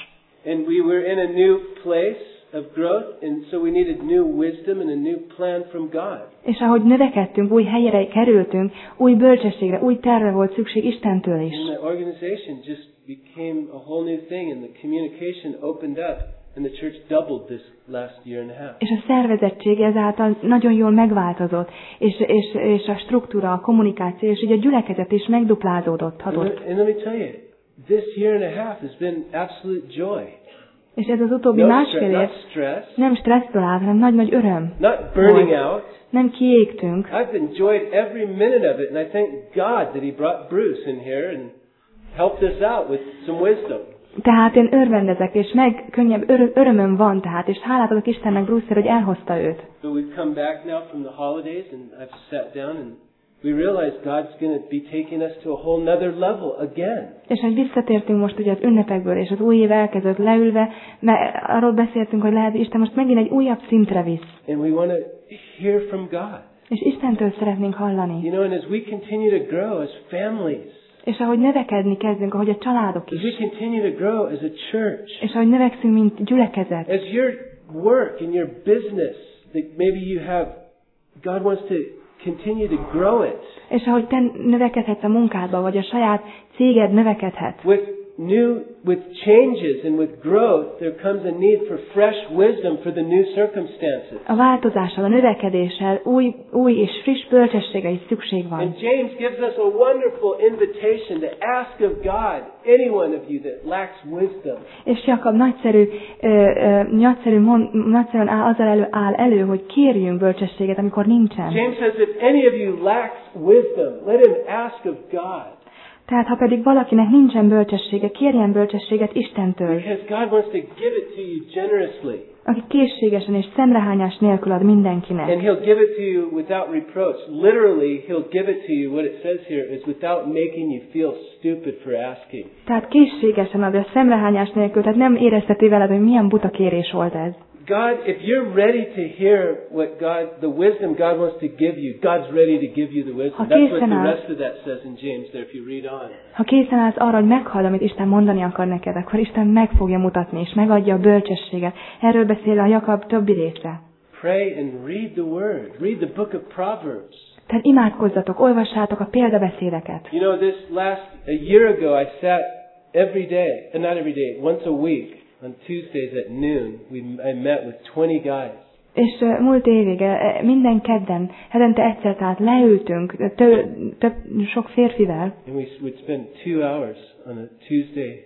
And we were in a new place of growth, and so we needed new wisdom and a new plan from God. És ahogy növekedtünk, új helyre kerültünk, új bölcsességre, új tervre volt szükség Istentől is. And the organization just became a whole new thing, and the communication opened up, and the church doubled this last year and a half. És a szervezettség ezáltal nagyon jól megváltozott, és, és, és a struktúra, a kommunikáció, és így a gyülekezet is megduplázódott. And let, and let me tell you, this year and a half has been absolute joy. És ez az utóbbi No másfél év stress, nem stressztől állt, hanem nagy-nagy öröm. not burning out. Nem kiégtünk. I've enjoyed every minute of it, and I thank God that He brought Bruce in here and helped us out with some wisdom. Tehát én örvendezek, és meg könnyebb öröm, örömöm van tehát, és hálát adok Istennek Bruce-ért, hogy elhozta őt. So we've come back now from the holidays, and I've sat down, and we realize God's going to be taking us to a whole nother level again. És hogy visszatértünk most ugye az ünnepekből, és az új év elkezdett leülve, mert arról beszéltünk, hogy lehet, hogy Isten most megint egy újabb szintre visz. And we want to hear from God. És Istentől szeretnénk hallani. You know, and as we continue to grow as families, És ahogy növekedni kezdünk, ahogy a családok as we is. continue to grow as a church, És ahogy növekszünk, mint gyülekezet. as your work and your business, that maybe you have, God wants to continue to grow it. És ahogy te növekedhetsz a munkádba, vagy a saját céged növekedhet. With new, with changes and with growth, there comes a need for fresh wisdom for the new circumstances. A változással, a növekedéssel új, új és friss bölcsességre is szükség van. And James gives us a wonderful invitation to ask of God, any one of you that lacks wisdom. És Jakab nagyszerű, ö, ö, nagyszerű mond, nagyszerűen áll, azzal elő, áll elő, hogy kérjünk bölcsességet, amikor nincsen. James says, if any of you lacks wisdom, let him ask of God. Tehát ha pedig valakinek nincsen bölcsessége, kérjen bölcsességet Istentől, Because God wants to give it to you generously. aki készségesen és szemrehányás nélkül ad mindenkinek. And He'll give it to you without reproach. Literally, He'll give it to you, what it says here, is without making you feel stupid for asking. Tehát készségesen ad, a szemrehányás nélkül, tehát nem érezteti veled, hogy milyen buta kérés volt ez. God, if you're ready to hear what God, the wisdom God wants to give you, God's ready to give you the wisdom. That's what the rest of that says in James there, if you read on. Ha készen állsz arra, hogy meghall, amit Isten mondani akar neked, akkor Isten meg fogja mutatni, és megadja a bölcsességet. Erről beszél a Jakab többi része. Pray and read the Word. Read the book of Proverbs. Tehát imádkozzatok, olvassátok a példabeszédeket. You know, this last, a year ago, I sat every day, uh, not every day, once a week, on Tuesdays at noon, we, I met with twenty guys. És uh, múlt évig uh, minden kedden, hetente egyszer, tehát leültünk tő, több, sok férfivel, And we would spend two hours on a Tuesday,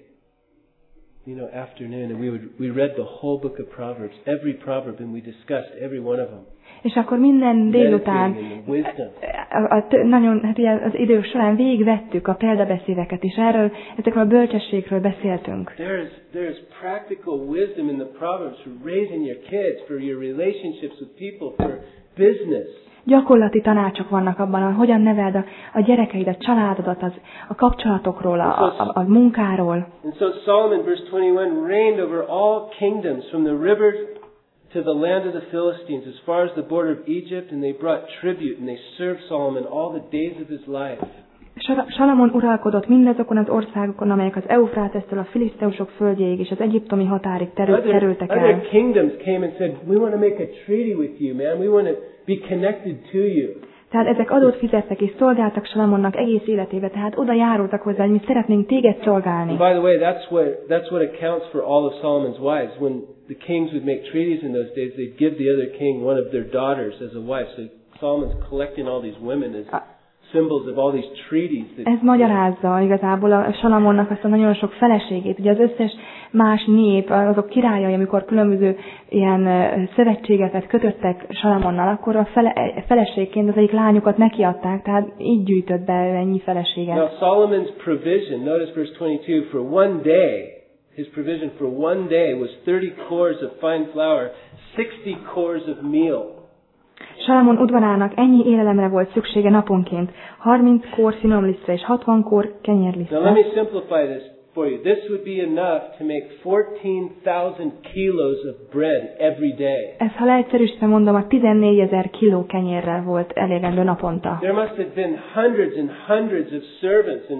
you know, afternoon, and we would we read the whole book of Proverbs, every proverb, and we discussed every one of them. és akkor minden délután Meditating in the wisdom. a, a, a, nagyon, hát ugye az idők során végigvettük a példabeszédeket, és erről, ezekről a bölcsességről beszéltünk. There's there's practical wisdom in the Proverbs for raising your kids, for your relationships with people, for business. Gyakorlati tanácsok vannak abban, hogy hogyan neveld a, a gyerekeid, a családodat, az, a kapcsolatokról, a, a, a munkáról. And so Solomon, verse twenty-one, reigned over all kingdoms from the river to the land of the Philistines, as far as the border of Egypt, and they brought tribute, and they served Solomon all the days of his life. Salamon uralkodott mindazokon az országokon, amelyek az Eufrátesztől a filiszteusok földjéig és az egyiptomi határig terül, terültek el. Other kingdoms came and said, we want to make a treaty with you, man. We want to be connected to you. Tehát ezek adót fizettek és szolgáltak Salamonnak egész életébe, tehát oda járultak hozzá, hogy mi szeretnénk téged szolgálni. And by the way, that's what that's what accounts for all of Solomon's wives. When the kings would make treaties in those days, they'd give the other king one of their daughters as a wife. So Solomon's collecting all these women as symbols of all these treaties. That Ez magyarázza igazából a Salamonnak azt a nagyon sok feleségét. Ugye az összes más nép, azok királyai, amikor különböző ilyen szövetségeket kötöttek Salamonnal, akkor a fele, feleségként az egyik lányukat nekiadták, tehát így gyűjtött be ennyi feleséget. Now Solomon's provision, notice verse twenty-two, for one day, his provision for one day was thirty cores of fine flour, sixty cores of meal. Salamon udvarának ennyi élelemre volt szüksége naponként, harminc kór finomlisztre és hatvan kór kenyérlisztre. Now let me simplify this for you. This would be enough to make fourteen thousand kilos of bread every day. Ez, ha leegyszerűsítve mondom, a tizennégyezer kiló kenyérrel volt elégendő naponta. There must have been hundreds and hundreds of servants, and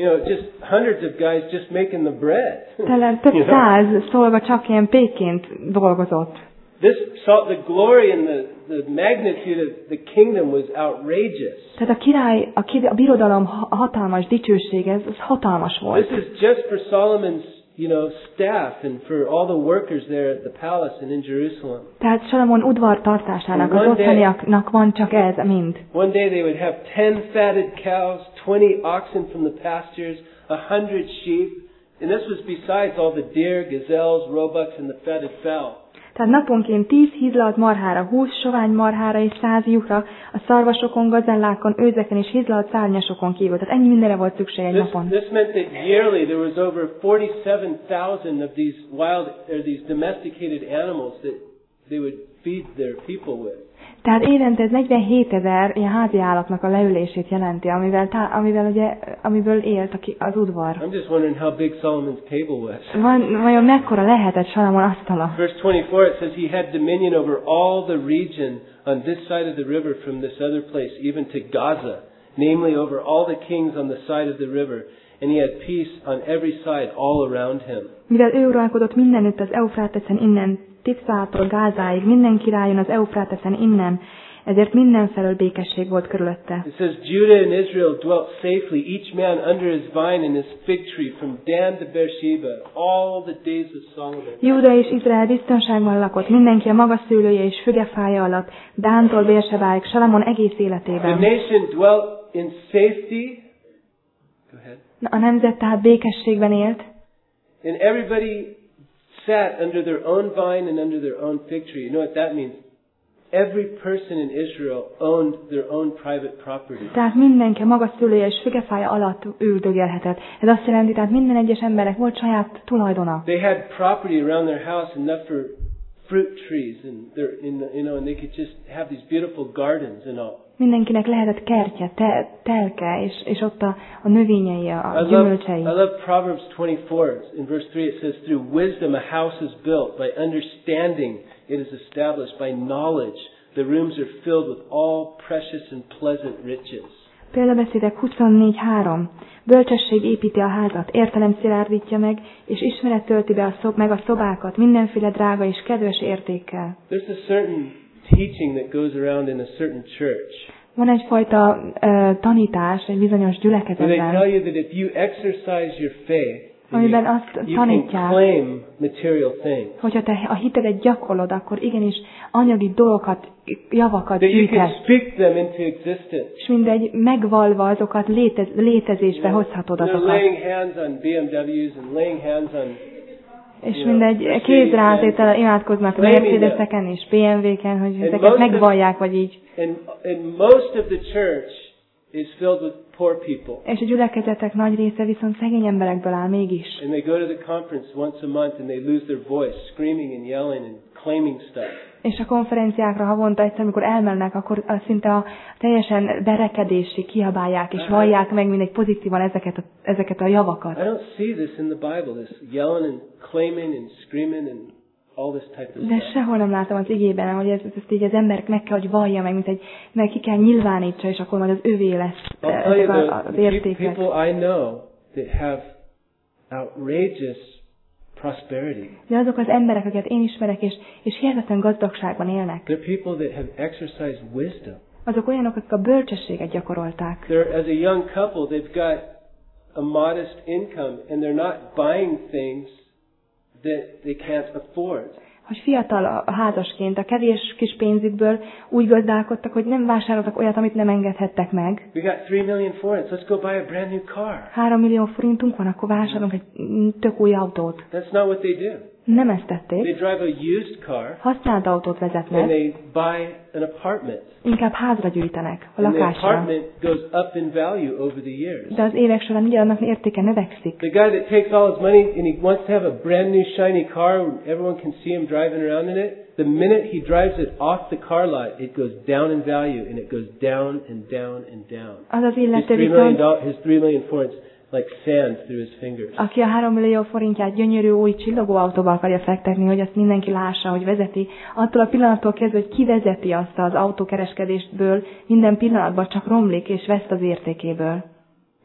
You know, just hundreds of guys just making the bread. Tele több You know? száz szolga csak ilyen pékként dolgozott. This saw the glory and the, the magnitude of the kingdom was outrageous. Tehát a király, a, király, a birodalom hatalmas dicsősége, ez, ez hatalmas volt. This is just for Solomon's, you know, staff and for all the workers there at the palace and in Jerusalem. Tehát Salomon udvartartásának, az ottaniaknak van csak ez mind. One day they would have ten fatted cows, twenty oxen from the pastures, a hundred sheep, and this was besides all the deer, gazelles, roebucks, and the fatted fowl. Tehát naponként tíz hizlalt marhára, húsz sovány marhára és száz juhra, a szarvasokon, gazellákon, őzeken és hizlalt szárnyasokon kívül. Tehát ennyi mindenre volt szükség egy This, napon. this meant that yearly there was over forty-seven thousand of these wild or these domesticated animals that they would feed their people with. Tehát évente ez negyvenhétezer ilyen házi állatnak a leülését jelenti, amivel, tá, amivel ugye, amiből élt aki, az udvar. I'm just wondering how big Solomon's table was. Van, vajon mekkora lehetett Salamon asztala? Verse twenty-four, it says he had dominion over all the region on this side of the river from this other place, even to Gaza, namely over all the kings on the side of the river, and he had peace on every side all around him. Mivel ő uralkodott mindenütt az Eufráteszen innen, Tipszától Gázáig, minden királyon az Eufráteszen innen, ezért mindenfelől békesség volt körülötte. It says Judah and Israel dwelt safely, each man under his vine and his fig tree, from Dan to Beersheba, all the days of Solomon. Júda és Izrael biztonságban lakott, mindenki a maga szőlője és fügefája alatt, Dántól Bérsebáig, Salamon egész The életében. nation dwelt in safety. Go ahead. A nemzet tehát békességben élt, And everybody sat under their own vine and under their own fig tree. You know what that means? Every person in Israel owned their own private property. tehát mindenki a maga szőlője és fügefája alatt üldögélhetett. Ez azt jelenti, tehát minden egyes emberek volt saját tulajdona. They had property around their house enough for fruit trees, and they're in the, you know, and they could just have these beautiful gardens and all. Mindenkinek lehetett kertje, te, telke, és, és ott a, a növényei, a I love, gyümölcsei. I love Proverbs twenty-four. In verse three it says, through wisdom a house is built, by understanding it is established, by knowledge the rooms are filled with all precious and pleasant riches. Példabeszédek huszonnégy három. Bölcsesség építi a házat, értelem szilárdítja meg, és ismeret tölti be a szob, meg a szobákat mindenféle drága és kedves értékkel. There's a certain teaching that goes around in a certain church. Van egyfajta uh, tanítás egy bizonyos Where they tell gyülekezetben, you that if you exercise your faith, amiben azt you can tanítják, claim material things. hogyha te a hitedet gyakorlod, akkor igenis anyagi dolgokat, javakat That you can gyűjtesz, speak them into existence. és mindegy megvalva azokat létez, létezésbe hozhatod They're azokat. laying hands on B M Ws and laying hands on, És mindegy kézrátétel imádkoznak Mercedeseken és bé em vé-ken, hogy ezeket megvallják, vagy így. and, and most of the church is filled with poor people. És a gyülekezetek nagy része viszont szegény emberekből áll mégis. And they go to the conference once a month and they lose their voice, screaming and yelling and claiming stuff. És a konferenciákra havonta egyszer, amikor elmennek, akkor szinte a teljesen berekedésig kiabálják és vallják meg mindegy pozitívan ezeket a, ezeket a javakat. I don't see this in the Bible, this yelling and claiming and screaming and all this type of De stuff. sehol nem látom az igében, hogy ez, ezt így az emberek meg kell, hogy vallja meg, mint egy, meg ki kell nyilvánítsa, és akkor majd az övé lesz I'll tell you ezek the, az the értékek. people I know that have outrageous prosperity. De azok az emberek, akiket én ismerek, és, és hihetetlen gazdagságban élnek, They're people that have exercised wisdom. azok olyanok, akik a bölcsességet gyakorolták. They're, as a young couple, they've got a modest income and they're not buying things that they can't afford. Hogy fiatal a házasként a kevés kis pénzükből úgy gazdálkodtak, hogy nem vásároltak olyat, amit nem engedhettek meg. We got three million forints. Let's go buy a brand new car. Három millió forintunk van, akkor vásárolunk egy mm, tök új autót. That's not what they do. Nem ezt They tették. drive a used car Használt autót and vezetnek, they buy an apartment. inkább házra gyűjtenek, a And the lakásra. apartment goes up in value over the years. De az évek során ugye annak értéke növekszik. The guy that takes all his money and he wants to have a brand new shiny car where everyone can see him driving around in it, the minute he drives it off the car lot, it goes down in value and it goes down and down and down. Az az His illető three million, viszont, dollars, his three million forints like sand through his fingers. aki a három millió forintját gyönyörű új csillogó autóba akarja fektetni, hogy azt mindenki lássa, hogy vezeti, attól a pillanattól kezdve, hogy kivezeti azt az autókereskedésből, minden pillanatban csak romlik és veszt az értékéből.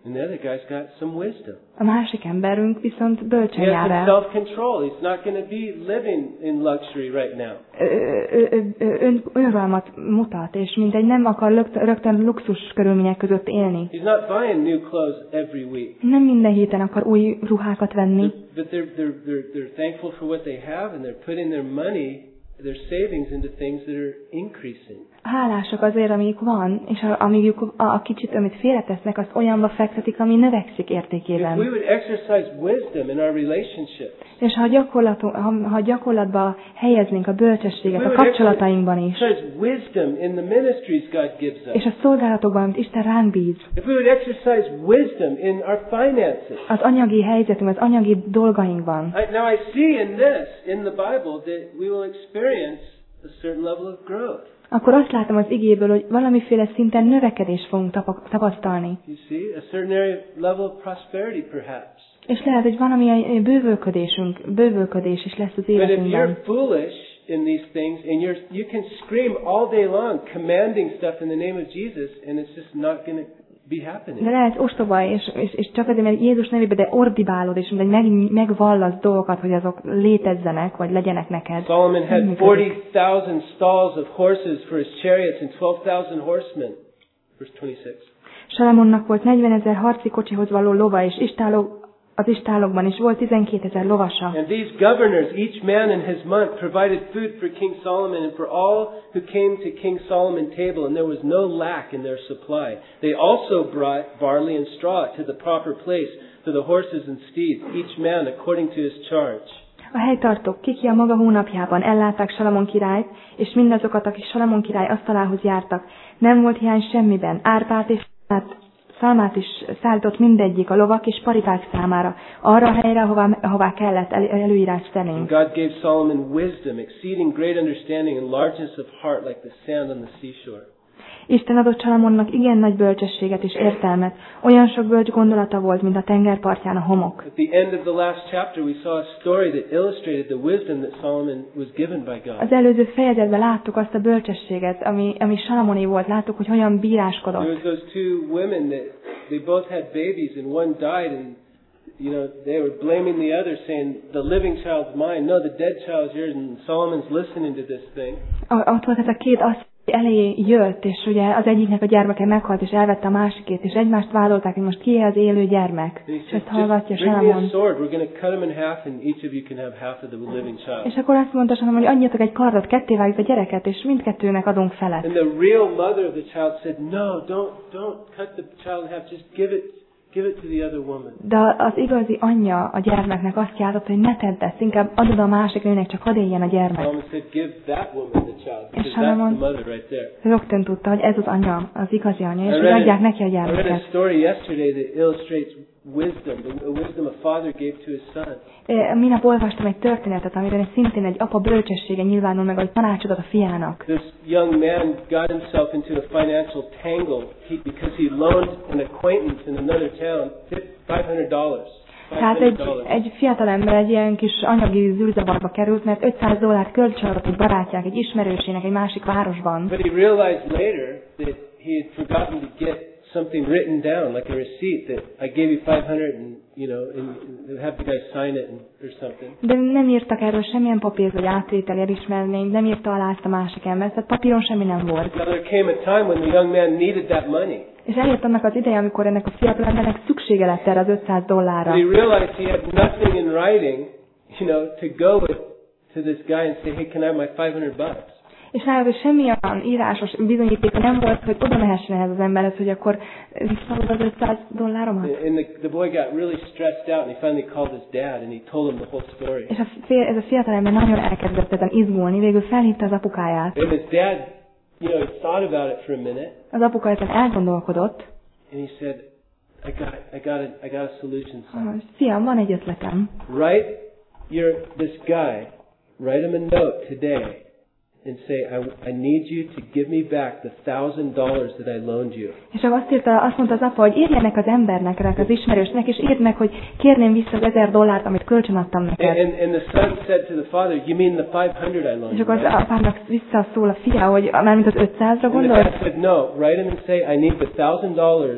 And the other guy's got some wisdom. A másik emberünk viszont He bölcsen has jár some el. self-control. He's not going to be living in luxury right now. Ö- ö- ö- ön- Önuralmat mutat, és mindegy nem akar rögt- rögtön luxus körülmények között élni. He's not buying new clothes every week. Nem minden héten akar új ruhákat venni, But they're, they're, they're, they're thankful for what they have, and they're putting their money, their savings into things that are increasing. hálásak azért, amíg van, és a, amíg a, a kicsit, amit félretesznek, azt olyanba fektetik, ami növekszik If we értékében. would exercise wisdom in our relationships, És ha, gyakorlat, ha, ha gyakorlatba helyeznénk a bölcsességet we a would kapcsolatainkban is, exercise wisdom in the ministries God gives us, és a szolgálatokban, amit Isten ránk bíz, if we would exercise wisdom in our finances. az anyagi helyzetünk, az anyagi dolgainkban. I, now I see in this, in the Bible, that we will experience a certain level of growth. Akkor azt látom az igéből, hogy valamiféle szinten növekedést fogunk tapa- tapasztalni. You see, a certain area, level of prosperity perhaps. És lehet, hogy valamilyen bővölködésünk, bővölködés is lesz az But if you're életünkben. foolish in these things, and you're, you can scream all day long, commanding stuff in the name of Jesus, and it's just not going to be happening. De lehet ostoba, és, és, és csak azért, mert Jézus nevében, de ordibálod, és mindegy, meg, megvallasz dolgokat, hogy azok létezzenek, vagy legyenek neked. Solomon Nem had működik. forty thousand stalls of horses for his chariots and twelve thousand horsemen. Verse twenty-six. Salamonnak volt negyvenezer harci kocsihoz való lova, és istáló, az istálokban is volt tizenkétezer lovasa. And these governors, each man in his month, provided food for King Solomon and for all who came to King Solomon's table, and there was no lack in their supply. They also brought barley and straw to the proper place for the horses and steeds, each man according to his charge. A helytartók kiki a maga hónapjában ellátták Salamon királyt, és mindazokat, akik Salamon király asztalához jártak. Nem volt hiány semmiben. Árpát és szalmát, szalmát is szállított mindegyik a lovak és paripák számára, arra a helyre, ahová, ahová kellett el, előírás And szerint. God gave Solomon wisdom, exceeding great understanding and largeness of heart like the sand on the seashore. Isten adott Salamonnak igen nagy bölcsességet és értelmet, olyan sok bölcs gondolata volt, mint a tengerpartján a homok. At the end of the last chapter, we saw a story that illustrated the wisdom that Solomon was given by God. Az előző fejezetben láttuk azt a bölcsességet, ami, ami Salamoné volt, láttuk, hogy hogyan There bíráskodott. was those two women that they both had babies, and one died, and you know they were blaming the other, saying the living child's mine, no, the dead child's yours. And Solomon's listening to this thing. A- Ott volt ez a két asszony elé jött, és ugye az egyiknek a gyermeke meghalt, és elvette a másikét, és egymást vádolták, hogy most ki az élő gyermek. And he És said, ezt hallgatja just bring me a Salamon. sword. We're going to cut them in half, and each of you can have half of the living child. És akkor azt mondta Salamon, hogy adjatok egy kardot, ketté vágjuk a gyereket, és mindkettőnek adunk felet. And the real mother of the child said, no, don't, don't cut the child in half. Just give it, give it to the other woman. De az igazi anyja a gyermeknek azt kiáltotta, hogy ne tedd ezt, inkább adod a másik nőnek, csak hadd éljen a gyermek. Solomon said, give that woman the child, because that's Solomon- the mother right there. Rögtön tudta, hogy ez az anya, az igazi anya, és I hogy read, adják neki a a, I read a gyermeket. story yesterday that illustrates wisdom, the wisdom a father gave to his son. Eh, Minap olvastam egy történetet, amiben szintén egy apa bölcsessége nyilvánul meg, hogy tanácsot ad a fiának. This young man got himself into a financial tangle he, because he loaned an acquaintance in another town five hundred dollars. Tehát egy, egy fiatal ember egy ilyen kis anyagi zűrzavarba került, mert ötszáz dollárt kölcsönadott egy barátjának, egy ismerősének egy másik városban. But he realized later that he had forgotten to get something written down, like a receipt that I gave you five hundred, and you know, and have the guy sign it and, or something. De nem írtak erről semmilyen papírt, vagy átvételi elismerményt, nem írta alá ezt a másik ember, tehát papíron semmi nem volt. Now there came a time when the young man needed that money. És eljött annak az ideje, amikor ennek a fiatal embernek szüksége lett erre az ötszáz dollárra. But he realized he had nothing in writing, you know, to go with to this guy and say, hey, can I have my five hundred bucks? És rájött, hogy semmilyen írásos bizonyíték nem volt, hogy oda mehessen ehhez az emberhez, hogy akkor visszaadod az ötszáz dolláromat. And the, the boy got really stressed out, and he finally called his dad, and he told him the whole story. És a fél, ez a fiatal ember nagyon elkezdett ezen izgulni, végül felhívta az apukáját. And his dad, you know, he thought about it for a minute, Az apuka ezen elgondolkodott. and he said, I got, I got, a, I got a solution, son. Ah, Fiam, van egy ötletem. Write your this guy, write him a note today, and say, I, I need you to give me back the thousand dollars that I loaned you. És akkor azt írta, azt mondta az apa, hogy írj ennek az embernek, ennek az ismerősnek, és írd meg, hogy kérném vissza az ezer dollárt, amit kölcsönadtam And, neked. and, and the son said to the father, you mean the five hundred I loaned És you, akkor az right? apának visszaszól a fia, hogy mármint az ötszázra And the gondolt, dad said, no, write him and say, I need the thousand dollars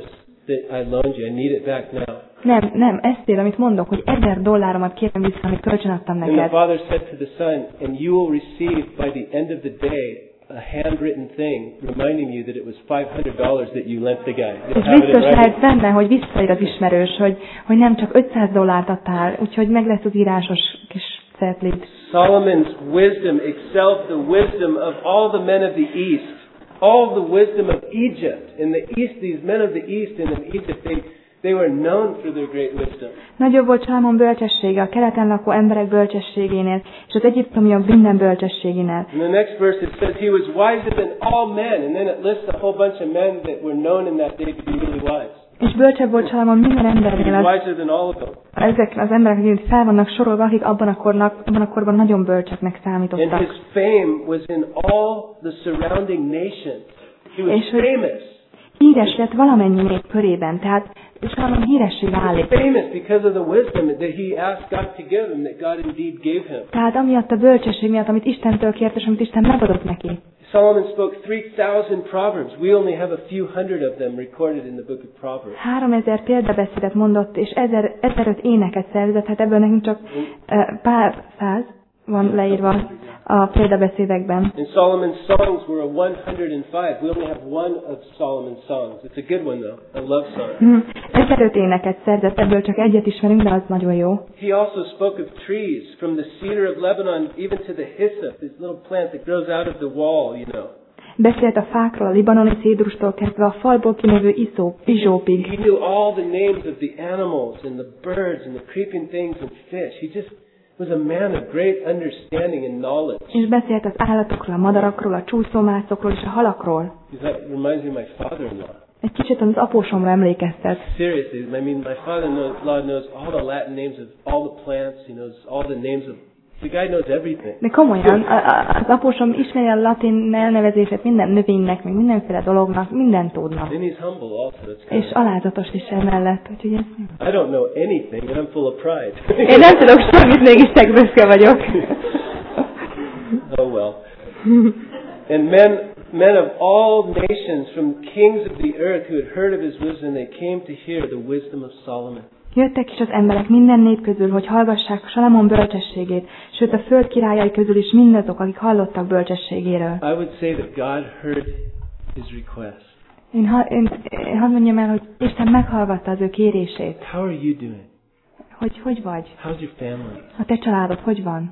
that I loaned you. I need it back now. Nem, nem, ezt ér, amit mondok, hogy ezer dolláromat kérem vissza, amit kölcsön adtam And the neked. father said to the son, and you will receive by the end of the day a handwritten thing reminding you that it was five hundred dollars that you lent the guy. És biztos lehet benne, hogy visszaír az ismerős, hogy, hogy nem csak ötszáz dollárt adtál, úgyhogy meg lesz az írásos kis cetlit. Solomon's wisdom excelled the wisdom of all the men of the East. All the wisdom of Egypt. In the East, these men of the East and in Egypt, they, they were known for their great wisdom. Nagyobb volt Sámon bölcsessége a keleten lakó emberek bölcsességénél, és az egyiptomiak minden bölcsességénél. In the next verse it says he was wiser than all men, and then it lists a whole bunch of men that were known in that day to be really wise. És bölcsebb volt Sámon minden embernél. He was wiser than all of them. Ezek az emberek, akik fel vannak sorolva, akik abban a, kornak, abban a korban nagyon bölcseknek számítottak. And his fame was in all the surrounding nations. He was És famous. Híres lett valamennyi nép körében, tehát Sámon híressé válik. Famous because of the wisdom that he asked God to give him, that God indeed gave him. Tehát amiatt a bölcsesség miatt, amit Istentől kért, és amit Isten megadott neki. Solomon spoke three thousand proverbs. We only have a few hundred of them recorded in the book of Proverbs. Háromezer példabeszédet mondott, és ezer, ezeröt éneket szerzett, hát ebből nekünk csak uh, pár száz van leírva a példabeszédekben. And Solomon's songs were a one hundred five. We only have one of Solomon's songs. It's a good one though, a love song. Hmm. ezeröt éneket szerzett, ebből csak egyet ismerünk, de az nagyon jó. He also spoke of trees, from the cedar of Lebanon even to the hyssop, this little plant that grows out of the wall, you know. Beszélt a fákról, a libanoni cédrustól kezdve a falból kinövő iszó, izsópig. He knew all the names of the animals and the birds and the creeping things and fish. He just was a man of great understanding and knowledge. És beszélt az állatokról, a madarakról, a csúszómászokról és a halakról. That reminds me of my father-in-law. Egy kicsit az apósomra emlékeztet. Seriously, I mean, my father-in-law knows all the Latin names of all the plants. He knows all the names of. The guy knows everything. De komolyan, az apósom ismeri a latin elnevezését minden növénynek, meg mindenféle dolognak, mindent tudna. And he's humble also. És alázatos is emellett, úgyhogy ez... I don't know anything, and I'm full of pride. Én nem tudok semmit, mégis csak büszke vagyok. Oh well. And men, men of all nations, from kings of the earth who had heard of his wisdom, they came to hear the wisdom of Solomon. Jöttek is az emberek minden nép közül, hogy hallgassák Salamon bölcsességét, sőt a föld királyai közül is mindazok, akik hallottak bölcsességéről. I would say that God heard his request. Én, ha, én, én hadd mondjam el, hogy Isten meghallgatta az ő kérését. How are you doing? Hogy hogy vagy? How's your family? A te családod hogy van?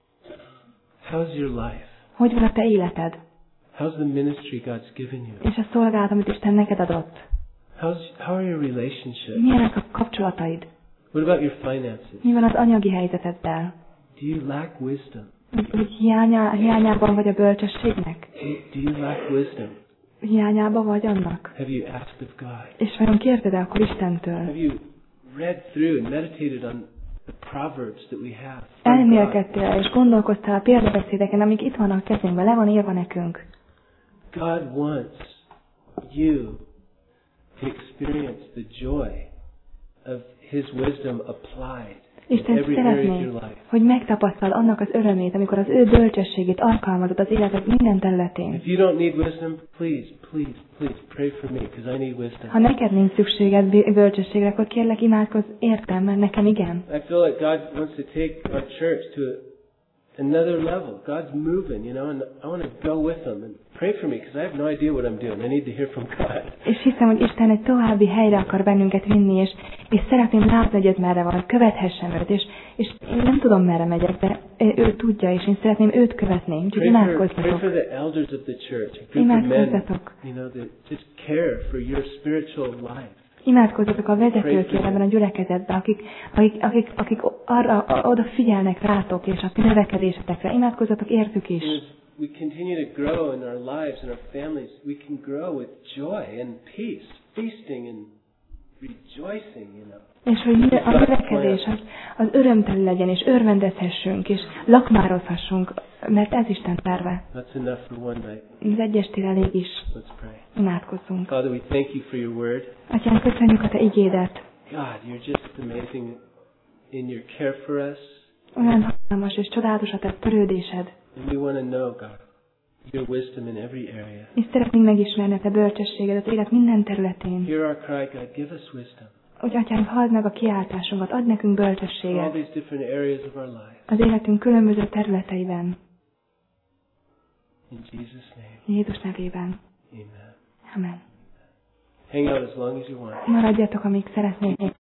How's your life? Hogy van a te életed? How's the ministry God's given you? És a szolgálat, amit Isten neked adott? How's, how are your relationships? Milyenek a kapcsolataid? What about your finances? Mi van az anyagi helyzeteddel? Do you lack wisdom? Hogy, hogy hiánya, hiányában vagy a bölcsességnek? Do you lack wisdom? Hiányában vagy annak? Have you asked of God? És vajon kérted el akkor Istentől? Have you read through and meditated on the proverbs that we have? from God? Elmélkedtél és gondolkoztál a példabeszédeken, amik itt vannak a kezünkben, le van írva nekünk. God wants you to experience the joy of His wisdom applied in Isten every area of your szeretné, life. hogy megtapasztald annak az örömét, amikor az ő bölcsességét alkalmazod az életed minden területén. If you don't need wisdom, please, please, please pray for me because I need wisdom. Ha neked nincs szükséged b- bölcsességre, akkor kérlek imádkozz értem, mert nekem igen. I feel like God wants to take our church to another level. God's moving, you know, and I want to go with Him and pray for me because I have no idea what I'm doing. I need to hear from God. És hiszem, hogy Isten egy további helyre akar bennünket vinni, és, és szeretném látni, hogy ez merre van, követhessem őt, és, és én nem tudom, merre megyek, de ő tudja, és én szeretném őt követni, úgyhogy Pray for, pray imádkozzatok. for the elders of the church, a group of men, Imádkozzatok. you know, that just care for your spiritual life. Imádkozzatok a vezetőkért ebben a gyülekezetben, akik, akik, akik, akik arra, oda figyelnek rátok és a ti növekedésetekre. Imádkozzatok értük is. As we continue to grow in our lives and our families, we can grow with joy and peace, feasting and rejoicing, you know. És hogy a növekedés az, az örömteli legyen, és örvendezhessünk, és lakmározhassunk, mert ez Isten terve. That's enough for one night. Az egy estére elég is. Let's pray. Imádkozzunk. Father, we thank you for your word. Atyám, köszönjük a te igédet. God, you're just amazing in your care for us. Olyan hatalmas és csodálatos a te törődésed. And we want to know, God, Your wisdom in every area. És szeretnénk megismerni a Te bölcsességedet az élet minden területén. Hear our cry, God, give us wisdom. Úgy, Atyánk, halld meg a kiáltásunkat, add nekünk For all bölcsességet these different areas of our life. az életünk különböző területeiben. In Jesus' name. Jézus nevében. Amen. Amen. Hang out as long as you want. Maradjatok, amíg szeretnétek.